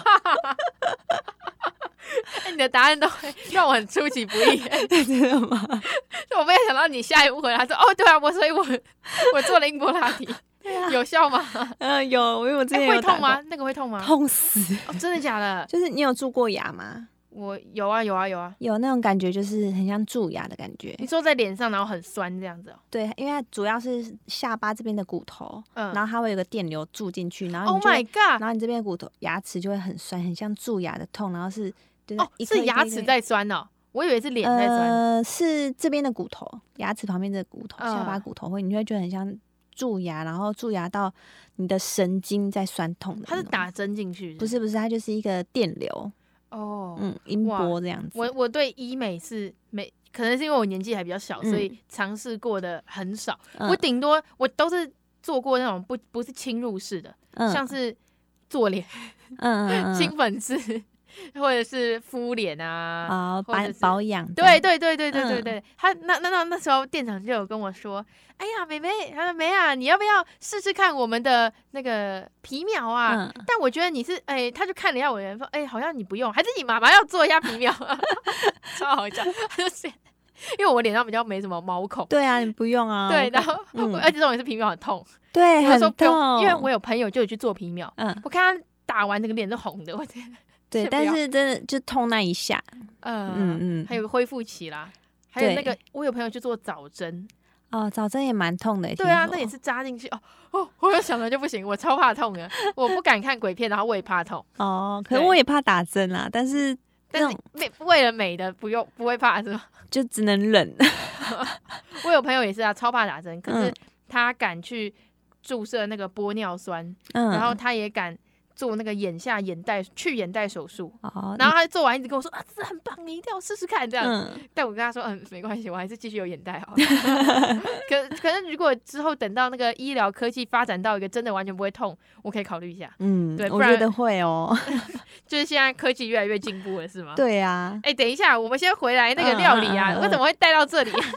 欸、你的答案都会让我很出其不意， 真的吗？ 我没有想到你下一步回答说，哦，对啊，我所以我我做了音波拉提。啊、有效吗？ 嗯、呃，有，因为我之前有、 欸、会痛吗？那个会痛吗？ 痛死！ 哦，真的假的？ 就是你有蛀过牙吗？ 我有啊，有啊，有啊， 有那种感觉，就是很像蛀牙的感觉。 你说在脸上，然后很酸这样子哦？ 对，因为它主要是下巴这边的骨头，嗯，然后它会有个电流注进去，然后你就 ，Oh my god， 然后你这边的骨头牙齿就会很酸，很像蛀牙的痛，然后是， 哦，是牙齿在酸哦。我以为是脸在酸， 呃，是这边的骨头，牙齿旁边的骨头，嗯、下巴骨头会，你会觉得很像蛀牙，然后蛀牙到你的神经在酸痛的。 它是打针进去是不是？ 不是不是，它就是一个电流。哦，嗯，音波这样子。 我我对医美是没，可能是因为我年纪还比较小，嗯、所以尝试过的很少。嗯、我顶多我都是做过那种不不是侵入式的，嗯、像是做脸，嗯嗯，清粉刺。或者是敷脸啊， 哦，保保养， 对对对对对对对，嗯、他那那那那时候店长就有跟我说，哎呀，妹妹，他说妹啊，你要不要试试看我们的那个皮秒啊？嗯、但我觉得你是，哎，他就看了一下我的人说，哎，好像你不用，还是你妈妈要做一下皮秒，超好笑，他就因为我脸上比较没什么毛孔， 对啊，你不用啊， 对，然后、嗯、而且这种也是皮秒很痛， 对， 我说不用， 很痛， 因为我有朋友就有去做皮秒，嗯，我看他打完整个脸都红的，我天。 对，但是真的就痛那一下， 嗯嗯嗯，还有恢复期啦，还有那个我有朋友去做早针， 哦，早针也蛮痛的， 对啊，那也是扎进去哦哦，我有想了就不行，我超怕痛的，我不敢看鬼片，然后我也怕痛， 哦，可是我也怕打针啦，但是但是美为了美的不用不会怕是吗？ 就只能忍。 我有朋友也是啊，超怕打针，可是他敢去注射那个玻尿酸，嗯、然后他也敢。做那个眼下眼袋去眼袋手术，哦、然后他做完一直跟我说啊，这很棒，你一定要试试看这样。嗯、但我跟他说，嗯，没关系，我还是继续有眼袋好了。可可是如果之后等到那个医疗科技发展到一个真的完全不会痛，我可以考虑一下。 嗯，对，我觉得会哦。 就是现在科技越来越进步了，是吗？ 对啊。 哎、欸，等一下，我们先回来那个料理啊，嗯嗯嗯、为什么会带到这里？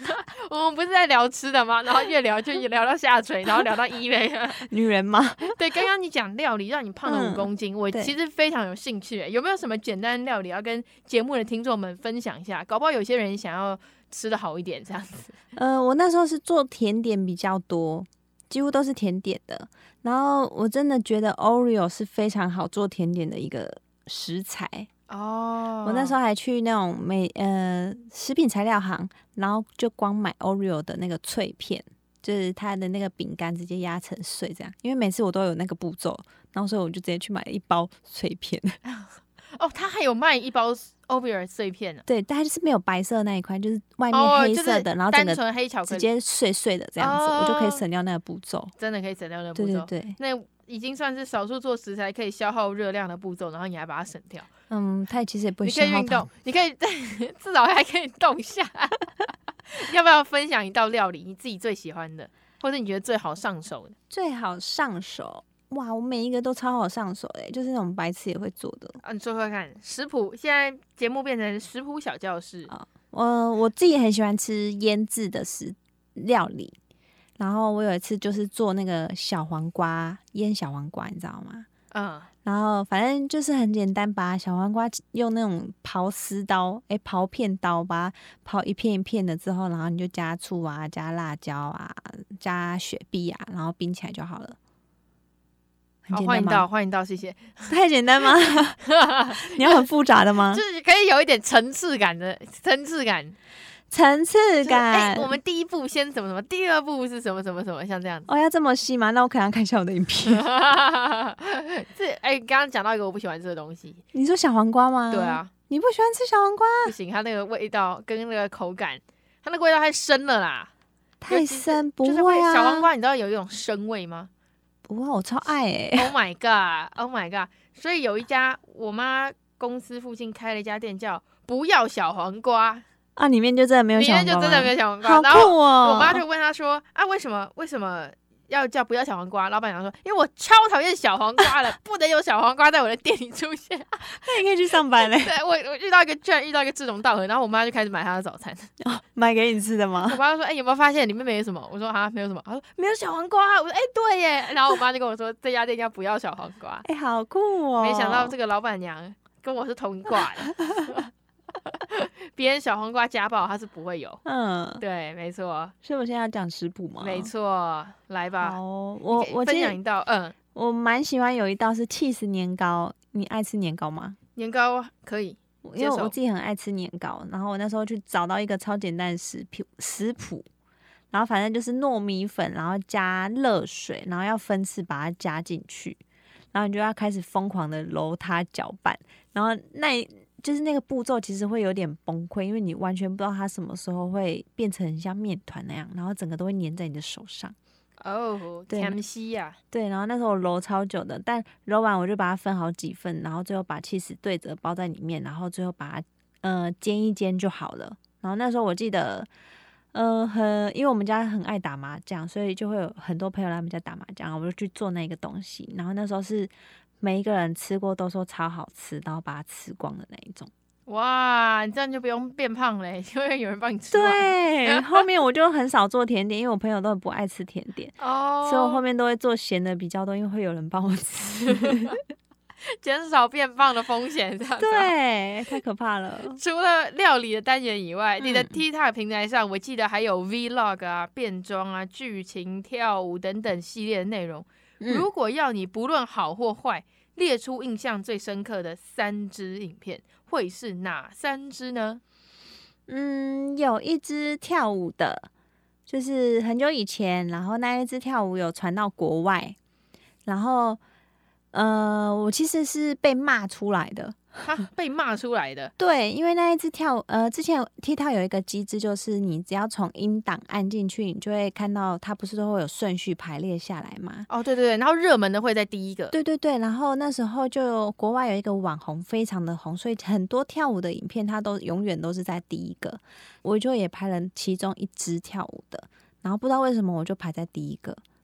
我们不是在聊吃的吗？然后越聊就越聊到下垂，然后聊到医美了。 女人吗？ 对，刚刚你讲料理让你胖了五公斤，嗯、我其实非常有兴趣。有没有什么简单料理要跟节目的听众们分享一下？搞不好有些人想要吃的好一点，这样子。 呃，我那时候是做甜点比较多，几乎都是甜点的。然后我真的觉得 Oreo 是非常好做甜点的一个食材。哦，我那时候还去那种美呃食品材料行，然后就光买 Oreo 的那个脆片，就是它的那个饼干直接压成碎这样，因为每次我都有那个步骤，然后所以我就直接去买了一包脆片。 哦，它还有卖一包 Oreo 碎片呢、啊。 对，但它就是没有白色的那一块，就是外面黑色的， 哦、 然后整个单纯黑巧克力直接碎碎的这样子，哦、我就可以省掉那个步骤。 真的可以省掉那个步骤， 对对对， 那已经算是少数做食材可以消耗热量的步骤，然后你还把它省掉。 嗯，它其实也不会消耗。 你可以运动，你可以至少还可以动一下。要不要分享一道料理，你自己最喜欢的，或者你觉得最好上手的？ 最好上手。哇，我每一个都超好上手的，就是那种白痴也会做的啊！你说说看，食谱现在节目变成食谱小教室啊。呃，我自己很喜欢吃腌制的食料理，然后我有一次就是做那个小黄瓜腌小黄瓜，你知道吗？嗯，然后反正就是很简单，把小黄瓜用那种刨丝刀，哎、欸，刨片刀把它刨一片一片的之后，然后你就加醋啊，加辣椒啊，加雪碧啊，然后冰起来就好了。 好，欢迎到，欢迎到，谢谢。 太简单吗？你要很复杂的吗？ 就是可以有一点层次感的层次感， 层次感。 哎、欸，我们第一步先什么什么，第二步是什么什么什么，像这样子。 哦，要这么细吗？那我可能要看一下我的影片。 这哎，刚刚讲到一个我不喜欢吃的东西， 你说小黄瓜吗？ 对啊， 你不喜欢吃小黄瓜？ 不行，它那个味道跟那个口感，它那个味道太深了啦。 太深不会啊？ 会啊？ 小黄瓜你知道有一种生味吗？ 哇，我超爱哎、欸、 ！Oh my god! Oh my god! 所以有一家我妈公司附近开了一家店，叫“不要小黄瓜” 啊，里面就真的没有小黄瓜， 里面就真的没有小黄瓜。 好酷哦！ 然后我妈就问他说：“啊，为什么？为什么要叫不要小黄瓜？”老板娘说：“因为我超讨厌小黄瓜了，不能有小黄瓜在我的店里出现。” 那你可以去上班嘞。 对我，我遇到一个居然遇到一个志同道合，然后我妈就开始买她的早餐。 哦，买给你吃的吗？ 我妈就说：“哎、欸，有没有发现里面没有什么？”我说：“啊，没有什么。”她说：“没有小黄瓜。”我说：“哎、欸，对耶。”然后我妈就跟我说：“这家店要不要小黄瓜？” 哎、欸，好酷哦！ 没想到这个老板娘跟我是同一挂的。别人小黄瓜家暴他是不会有，嗯，对，没错。 所以我现在要讲食谱吗？ 没错，来吧。 好，我我分享一道，嗯， 我蛮喜欢有一道是起司年糕，你爱吃年糕吗？ 年糕可以， 因为我自己很爱吃年糕，然后我那时候去找到一个超简单的食谱食谱，然后反正就是糯米粉，然后加热水，然后要分次把它加进去，然后你就要开始疯狂的揉它搅拌，然后那。就是那个步骤其实会有点崩溃，因为你完全不知道它什么时候会变成像面团那样，然后整个都会粘在你的手上。 哦，甜西呀。 对，然后那时候我揉超久的，但揉完我就把它分好几份，然后最后把起司对折包在里面，然后最后把它呃煎一煎就好了。然后那时候我记得，呃，很因为我们家很爱打麻将，所以就会有很多朋友来我们家打麻将，我就去做那个东西。然后那时候是。每一个人吃过都说超好吃，然后把它吃光的那一种。 哇，你这样就不用变胖嘞，因为有人帮你吃完。 对，后面我就很少做甜点，因为我朋友都不爱吃甜点，哦，所以我后面都会做咸的比较多，因为会有人帮我吃， 减少变胖的风险。这样子对，太可怕了。 除了料理的单元以外，嗯、你的 TikTok 平台上，我记得还有 Vlog 啊、变装啊、剧情、跳舞等等系列的内容。嗯、如果要你不论好或坏，列出印象最深刻的三支影片，会是哪三支呢？ 嗯，有一支跳舞的，就是很久以前，然后那一支跳舞有传到国外，然后呃，我其实是被骂出来的。 他被骂出来的， 对，因为那一支跳呃，之前 TikTok 有一个机制，就是你只要从音档按进去，你就会看到它不是都会有顺序排列下来吗？ 哦，对对对，然后热门的会在第一个， 对对对，然后那时候就国外有一个网红非常的红，所以很多跳舞的影片它都永远都是在第一个，我就也拍了其中一支跳舞的，然后不知道为什么我就排在第一个。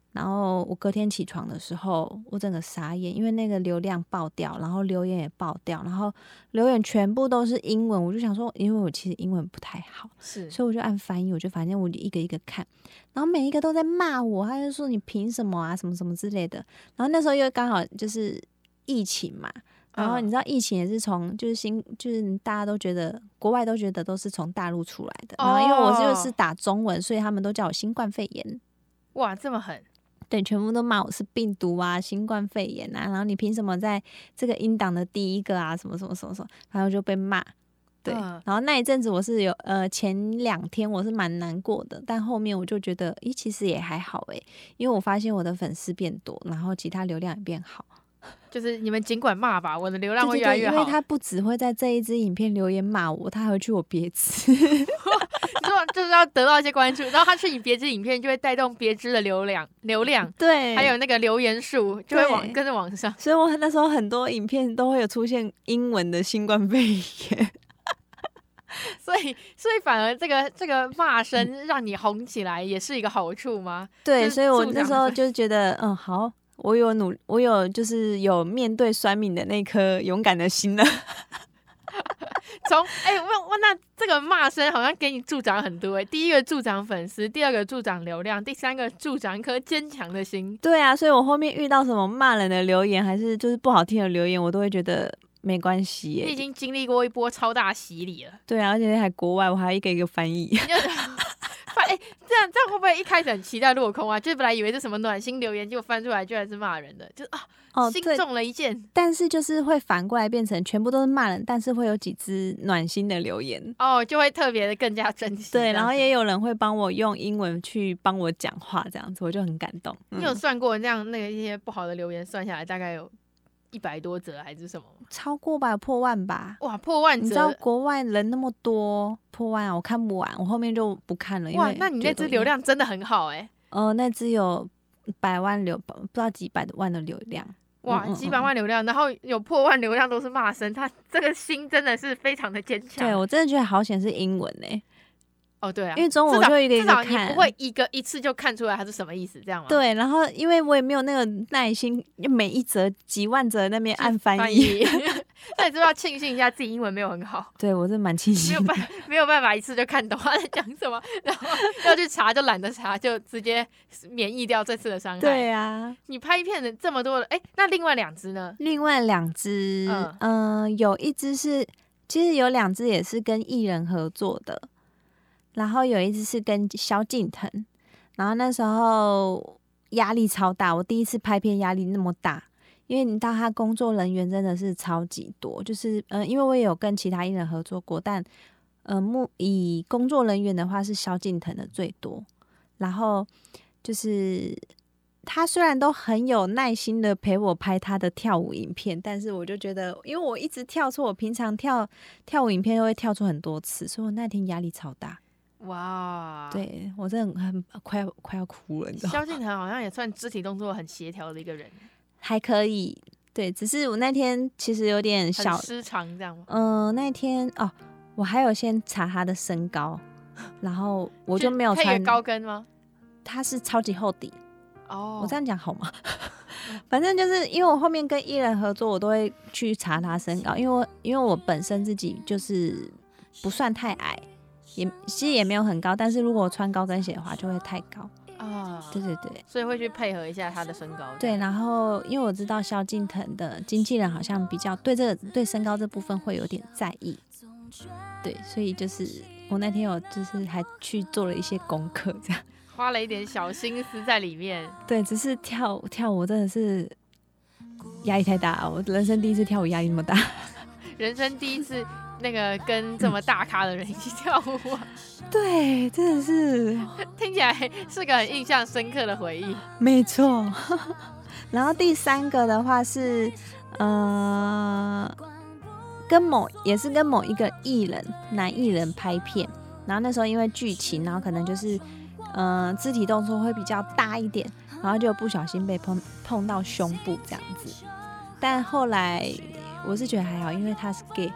然后我隔天起床的时候，我整个傻眼，因为那个流量爆掉，然后留言也爆掉，然后留言全部都是英文，我就想说，因为我其实英文不太好， 是， 所以我就按翻译，我就反正我就一个一个看，然后每一个都在骂我，他就说你凭什么啊，什么什么之类的。然后那时候又刚好就是疫情嘛，然后你知道疫情也是从就是新就是大家都觉得国外都觉得都是从大陆出来的，然后因为我就是打中文，所以他们都叫我新冠肺炎。 哇，这么狠！ 对，全部都骂我是病毒啊，新冠肺炎啊，然后你凭什么在这个音档的第一个啊，什么什么什么什么，然后就被骂。对， 嗯然后那一阵子我是有呃前两天我是蛮难过的，但后面我就觉得，咦，其实也还好诶，因为我发现我的粉丝变多，然后其他流量也变好。 就是你们尽管骂吧，我的流量会对对对， 越来越好。 因为他不只会在这一支影片留言骂我，他还会去我别支。 你说就是要得到一些关注，然后他去你别支影片，就会带动别支的流量，流量， 对， 还有那个留言数就会往对跟着往上。 所以我那时候很多影片都会有出现英文的新冠肺炎。 所以，所以反而这个这个骂声让你红起来，也是一个好处吗？ 对， 就是所以我助长那时候就觉得，嗯，好，我有努，我有就是有面对酸民的那颗勇敢的心了。 从哎，我、我那这个骂声好像给你助长很多哎、第一个助长粉丝，第二个助长流量，第三个助长一颗坚强的心。 对啊，所以我后面遇到什么骂人的留言，还是就是不好听的留言，我都会觉得没关系耶。 你已经经历过一波超大洗礼了。 对啊，而且还国外，我还一个一个翻译。 你就翻哎、这样这样会不会一开始很期待落空啊？就是本来以为是什么暖心留言，结果翻出来居然是骂人的，就啊， 哦， 心对， 中了一箭。 但是就是会反过来变成全部都是骂人，但是会有几只暖心的留言。 哦，就会特别的更加珍惜。 对，然后这样子也有人会帮我用英文去帮我讲话，这样子我就很感动。 你有嗯算过那样那个一些不好的留言算下来大概有一百多则还是什么吗？ 超过吧，有破万吧？ 哇，破万你知道则！ 国外人那么多，破万啊，我看不完，我后面就不看了。因为， 哇那你那觉得支流，量真的很好哎、 呃，那只有百万流，不知道几百万的流量。 哇， 嗯嗯几百万流量，然后有破万流量都是骂声，他这个心真的是非常的坚强。 对我真的觉得好险是英文呢、 哦，对啊， 因为中文至少我就一个一至个看少你不会一个一次就看出来它是什么意思，这样吗？， 对，然后因为我也没有那个耐心，每一则几万则那边按翻翻译。 译。那你知不知道庆幸一下自己英文没有很好， 对我真的蛮庆没幸的。 有办没有办法一次就看懂他在讲什么，然后要去查就懒得查，就直接免疫掉这次的伤害。 对啊， 你拍片的这么多的，哎，那另外两只呢？ 另外两只， 嗯嗯、呃有一只是，其实有两只也是跟艺人合作的，然后有一只是跟萧敬腾，然后那时候压力超大，我第一次拍片压力那么大，因为你知道他工作人员真的是超级多，就是嗯、呃，因为我也有跟其他艺人合作过，但呃，目以工作人员的话是萧敬腾的最多，然后就是。他虽然都很有耐心的陪我拍他的跳舞影片，但是我就觉得，因为我一直跳错，我平常跳跳舞影片都会跳错很多次，所以我那天压力超大。 哇，， 对我真的很很快要快要哭了，你知道吗？ 萧敬腾好像也算肢体动作很协调的一个人， 还可以，对，只是我那天其实有点很小， 失常这样吗？ 嗯、那天哦，我还有先查他的身高，然后我就没有配穿个高跟吗？ 他是超级厚底。 哦， 我这样讲好吗？反正就是因为我后面跟艺人合作，我都会去查他身高，因为我因为我本身自己就是不算太矮，也其实也没有很高，但是如果我穿高跟鞋的话，就会太高。 啊， 对对对所以会去配合一下他的身高。 对，然后因为我知道萧敬腾的经纪人好像比较对这个对身高这部分会有点在意，对，所以就是我那天有就是还去做了一些功课，这样。 花了一点小心思在里面。 对，只是跳跳舞真的是压力太大，我人生第一次跳舞压力那么大。 人生第一次那个跟这么大咖的人一起跳舞， 对，真的是听起来是个很印象深刻的回忆。 没错。然后第三个的话是，呃，跟某也是跟某一个艺人男艺人拍片，然后那时候因为剧情，然后可能就是。嗯、呃，肢体动作会比较大一点，然后就不小心被碰碰到胸部这样子。但后来我是觉得还好，因为他是 gay，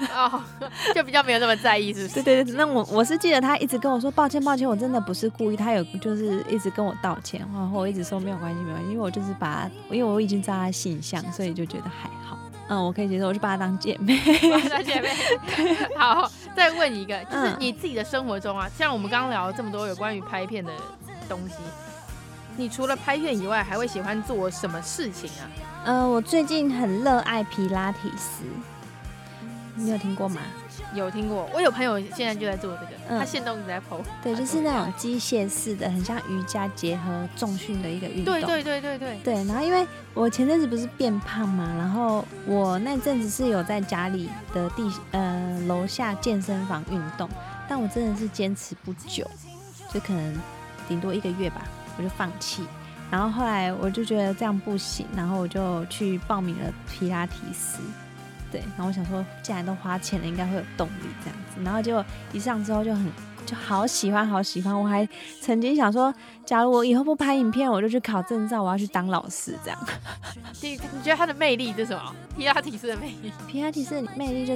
哦，就比较没有那么在意，是不是？ 对对对，那我我是记得他一直跟我说抱歉抱歉，我真的不是故意，他有就是一直跟我道歉，然后我一直说没有关系没有关系，因为我就是把他，因为我已经知道他性向，所以就觉得还好。嗯，我可以接受，我就把她当姐妹。 当姐妹。好，再问一个，就是你自己的生活中啊，像我们刚刚聊了这么多有关于拍片的东西，你除了拍片以外，还会喜欢做什么事情啊？ 呃，我最近很热爱皮拉提斯，你有听过吗？ 有听过，我有朋友现在就在做这个，嗯、他现动一直在 po。 对，就是那种机械式的，很像瑜伽结合重训的一个运动。 对对对对对。 对，然后因为我前阵子不是变胖嘛，然后我那阵子是有在家里的地呃楼下健身房运动，但我真的是坚持不久，就可能顶多一个月吧，我就放弃。然后后来我就觉得这样不行，然后我就去报名了皮拉提斯。对，然后我想说，既然都花钱了，应该会有动力这样子。然后结果一上之后就很就好喜欢，好喜欢。我还曾经想说，假如我以后不拍影片，我就去考证照，我要去当老师这样。 你你觉得它的魅力是什么？皮拉提斯的魅力？ 皮拉提斯的魅力就是，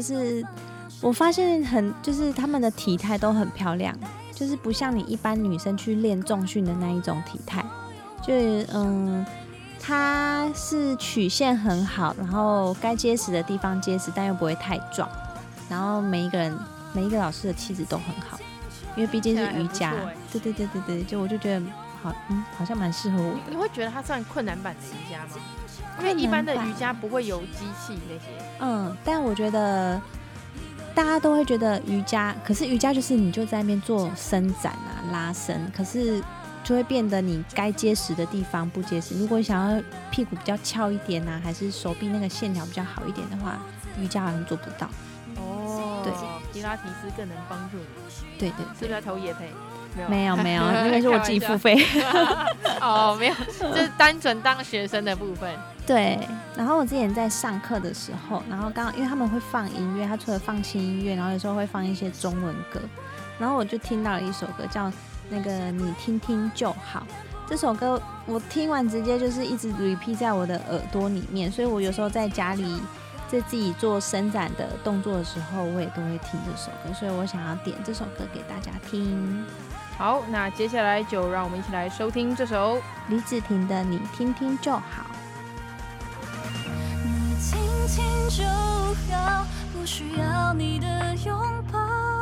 我发现很就是他们的体态都很漂亮，就是不像你一般女生去练重训的那一种体态，就是嗯。它是曲线很好，然后该结实的地方结实，但又不会太壮。然后每一个人、每一个老师的气质都很好，因为毕竟是瑜伽。对对对对对，就我就觉得好，嗯，好像蛮适合我的。 你会觉得它算困难版的瑜伽吗？因为一般的瑜伽不会有机器那些。 嗯，但我觉得大家都会觉得瑜伽，可是瑜伽就是你就在那边做伸展啊、拉伸，可是。就会变得你该结实的地方不结实。如果你想要屁股比较翘一点啊，还是手臂那个线条比较好一点的话，瑜伽好像做不到。 哦，对，皮拉提斯更能帮助你。 对 对, 对， 是不是要投业配？ 没有没有，那个是我自己付费。 哦，没有，就是单纯当学生的部分。 对，然后我之前在上课的时候，然后刚好因为他们会放音乐，他除了放轻音乐，然后有时候会放一些中文歌，然后我就听到了一首歌叫。那个你听听就好，这首歌我听完直接就是一直 repeat 在我的耳朵里面，所以我有时候在家里在自己做伸展的动作的时候，我也都会听这首歌，所以我想要点这首歌给大家听。 好，那接下来就让我们一起来收听这首李芷婷的《你听听就好》。 你听听就好，不需要你的拥抱。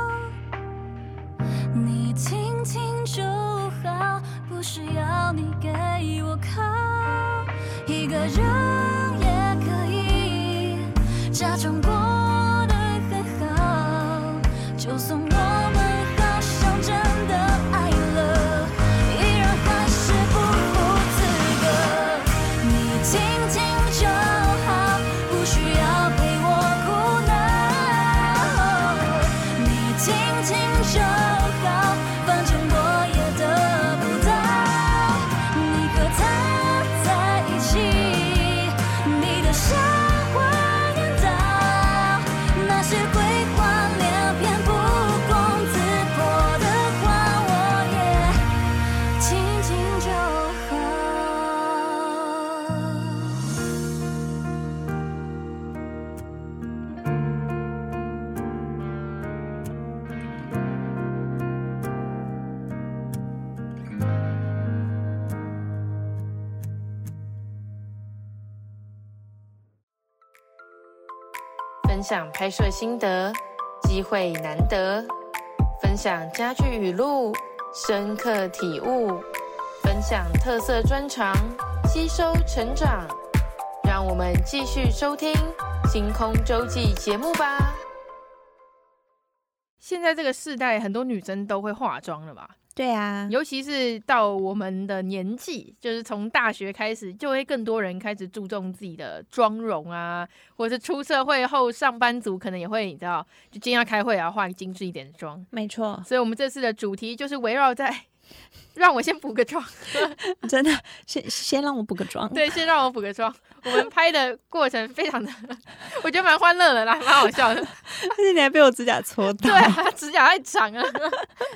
你听听就好，不需要你给我靠。一个人也可以假装过得很好，就算我们好像真的爱了，依然还是不负资格。你听听就好，不需要陪我哭闹。你听听就好。反正我也得不到，你和他在一起，你的笑话念到那些鬼话连篇不攻自破的话，我也听听就分享拍摄心得，机会难得；分享家具语录，深刻体悟；分享特色专长，吸收成长。让我们继续收听《星空周记》节目吧。现在这个世代，很多女生都会化妆了吧？ 对啊， 尤其是到我们的年纪，就是从大学开始，就会更多人开始注重自己的妆容啊，或者是出社会后，上班族可能也会，你知道，就今天要开会啊，化精致一点的妆。 没错， 所以我们这次的主题就是围绕在，让我先补个妆， 真的，先先让我补个妆。 对，先让我补个妆。我们拍的过程非常的，我觉得蛮欢乐的啦，蛮好笑的。 但是你还被我指甲戳到。 对啊，指甲太长了。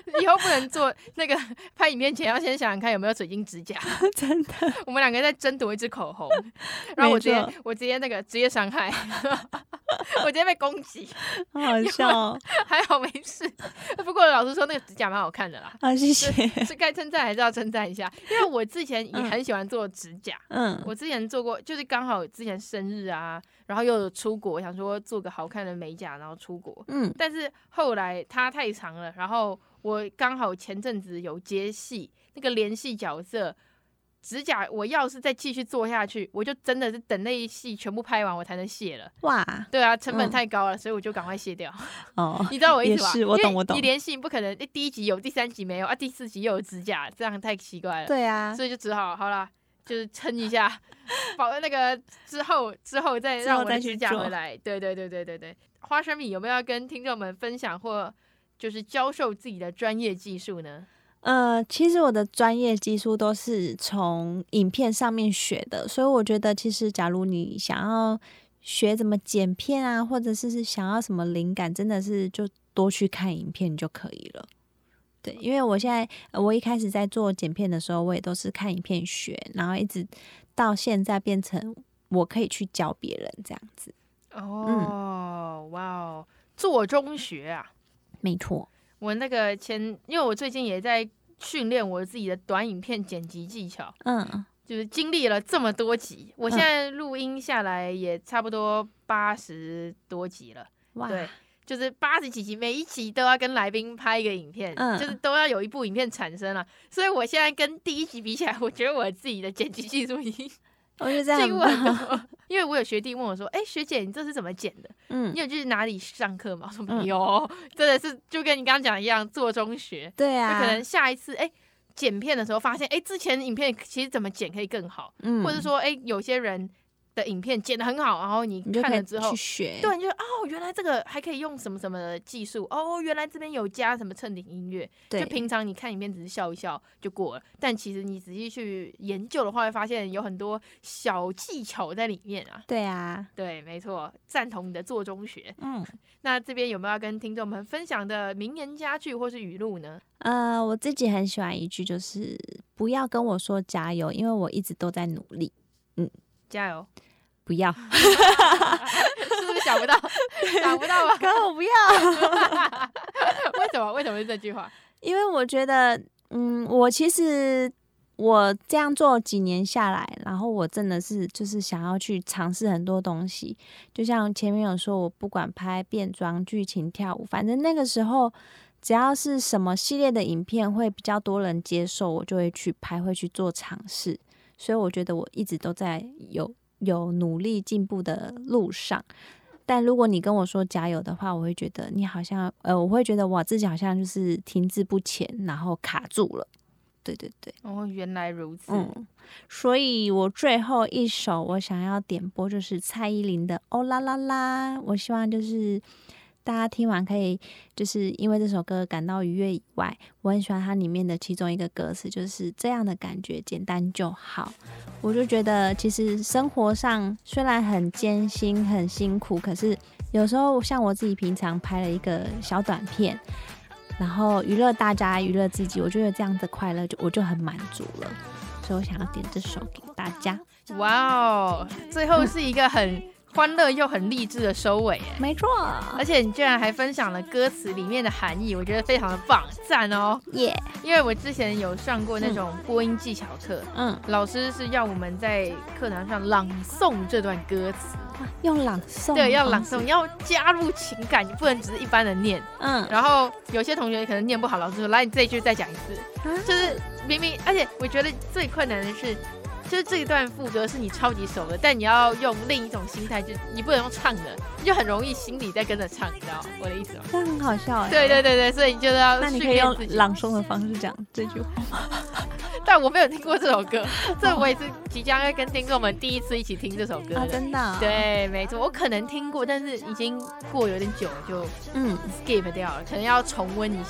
以后不能做那个拍影片前要先想想看有没有水晶指甲。 真的， 我们两个在争夺一支口红，然后我直接我直接那个职业伤害，我直接被攻击， 好好笑哦。 还好没事。不过老实说，那个指甲蛮好看的啦。 啊，谢谢。 是该称赞还是要称赞一下？因为我之前也很喜欢做指甲， 嗯， 我之前做过，就是刚好之前生日啊，然后又有出国，想说做个好看的美甲，然后出国。嗯，但是后来它太长了，然后我刚好前阵子有接戏，那个连戏角色。指甲我要是再继续做下去，我就真的是等那一戏全部拍完我才能卸了。哇，对啊，成本太高了，嗯、所以我就赶快卸掉。哦，你知道我意思吧？ 也是，我懂我懂。 你连戏不可能第一集有，第三集没有啊，第四集又有指甲，这样太奇怪了。 对啊， 所以就只好好啦，就是撑一下，保那个之后之后再让我的指甲回来。对对对对对对，花生米有没有要跟听众们分享或就是教授自己的专业技术呢？ 呃，其实我的专业技术都是从影片上面学的，所以我觉得其实假如你想要学怎么剪片啊，或者是想要什么灵感，真的是就多去看影片就可以了。对，因为我现在我一开始在做剪片的时候，我也都是看影片学，然后一直到现在变成我可以去教别人这样子。 哦，嗯、哇哦，做中学啊， 没错。 我那个前，因为我最近也在训练我自己的短影片剪辑技巧，嗯，就是经历了这么多集，我现在录音下来也差不多八十多集了，哇，对，就是八十几集，每一集都要跟来宾拍一个影片，嗯，就是都要有一部影片产生了，所以我现在跟第一集比起来，我觉得我自己的剪辑技术已经。 我觉得这样很棒， 因为我有学弟问我说：“哎、欸，学姐，你这是怎么剪的？嗯，你有去哪里上课吗？”我说没有，嗯、真的是就跟你刚刚讲的一样，做中学。对啊，就可能下一次哎、欸、剪片的时候发现，哎、欸，之前影片其实怎么剪可以更好，嗯，或者说哎、欸、有些人的影片剪得很好，然后你看了之后， 去学， 对，你就哦，原来这个还可以用什么什么的技术，哦，原来这边有加什么衬底音乐，就平常你看影片只是笑一笑就过了，但其实你仔细去研究的话，会发现有很多小技巧在里面啊。 对啊， 对，没错，赞同你的做中学。嗯，那这边有没有要跟听众们分享的名言佳句或是语录呢？ 呃，我自己很喜欢一句，就是不要跟我说加油，因为我一直都在努力。嗯， 加油。 不要， 是不是想不到？想不到吧？ 可我不要。 为什么？为什么是这句话？ 因为我觉得，嗯，我其实我这样做几年下来，然后我真的是就是想要去尝试很多东西。就像前面有说，我不管拍变装、剧情、跳舞，反正那个时候只要是什么系列的影片会比较多人接受，我就会去拍，会去做尝试。所以我觉得我一直都在有。有努力进步的路上，但如果你跟我说加油的话，我会觉得你好像呃，我会觉得我自己好像就是停滞不前，然后卡住了。对对对， 哦，原来如此。 嗯，所以我最后一首我想要点播就是蔡依林的《哦啦啦啦》，我希望就是大家听完可以就是因为这首歌感到愉悦以外，我很喜欢它里面的其中一个歌词，就是这样的感觉简单就好。我就觉得其实生活上虽然很艰辛很辛苦，可是有时候像我自己平常拍了一个小短片，然后娱乐大家娱乐自己，我觉得这样的快乐就我就很满足了，所以我想要点这首给大家。 哇哦，最后是一个很欢乐又很励志的收尾， 没错， 而且你居然还分享了歌词里面的含义，我觉得非常的棒，赞哦， 耶！ Yeah. 因为我之前有上过那种播音技巧课，嗯，老师是要我们在课堂上朗诵这段歌词， 用朗诵， 对，要朗诵，要加入情感，你不能只是一般的念，嗯，然后有些同学可能念不好，老师说来你这一句再讲一次，啊、就是明明，而且我觉得最困难的是。就是这一段副歌是你超级熟的，但你要用另一种心态，就你不能用唱的，你就很容易心里在跟着唱，你知道我的意思吗？ 这样很好笑哎。 对对对对，所以你就要那你可以用朗诵的方式讲这句话。 但我没有听过这首歌，这我也是即将要跟听众们第一次一起听这首歌的、 啊、真的、哦？ 对，没错，我可能听过，但是已经过有点久了，就嗯 skip 掉了，可能要重温一下。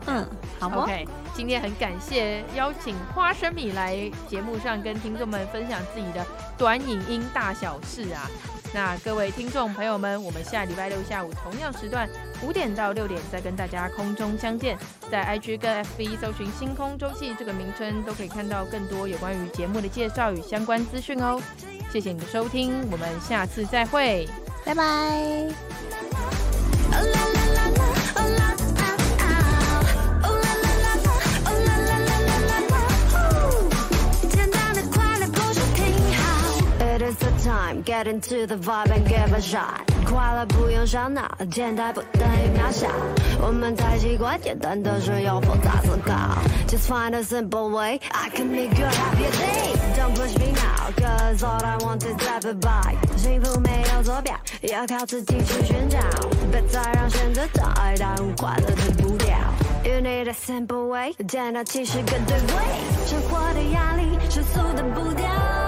嗯，好哦。 OK， 今天很感谢邀请花生米来节目上跟听众们分享自己的短影音大小事啊。那各位听众朋友们，我们下礼拜六下午同样时段五点到六点再跟大家空中相见，在 I G 跟 F B 搜寻星空周记这个名称，都可以看到更多有关于节目的介绍与相关资讯哦。谢谢你的收听，我们下次再会， 拜拜。 Get into the vibe and give a shot， 快乐不用想脑，简单不等于渺小。我们太习惯简单的事要复杂思考 ，Just find a simple way I can make you happy day。Don't push me now, cause all I want is happy by。幸福没有坐标，要靠自己去寻找，别再让选择障碍耽误快乐的步调。You need a simple way， 简单其实更对味。生活的压力，世俗的步调。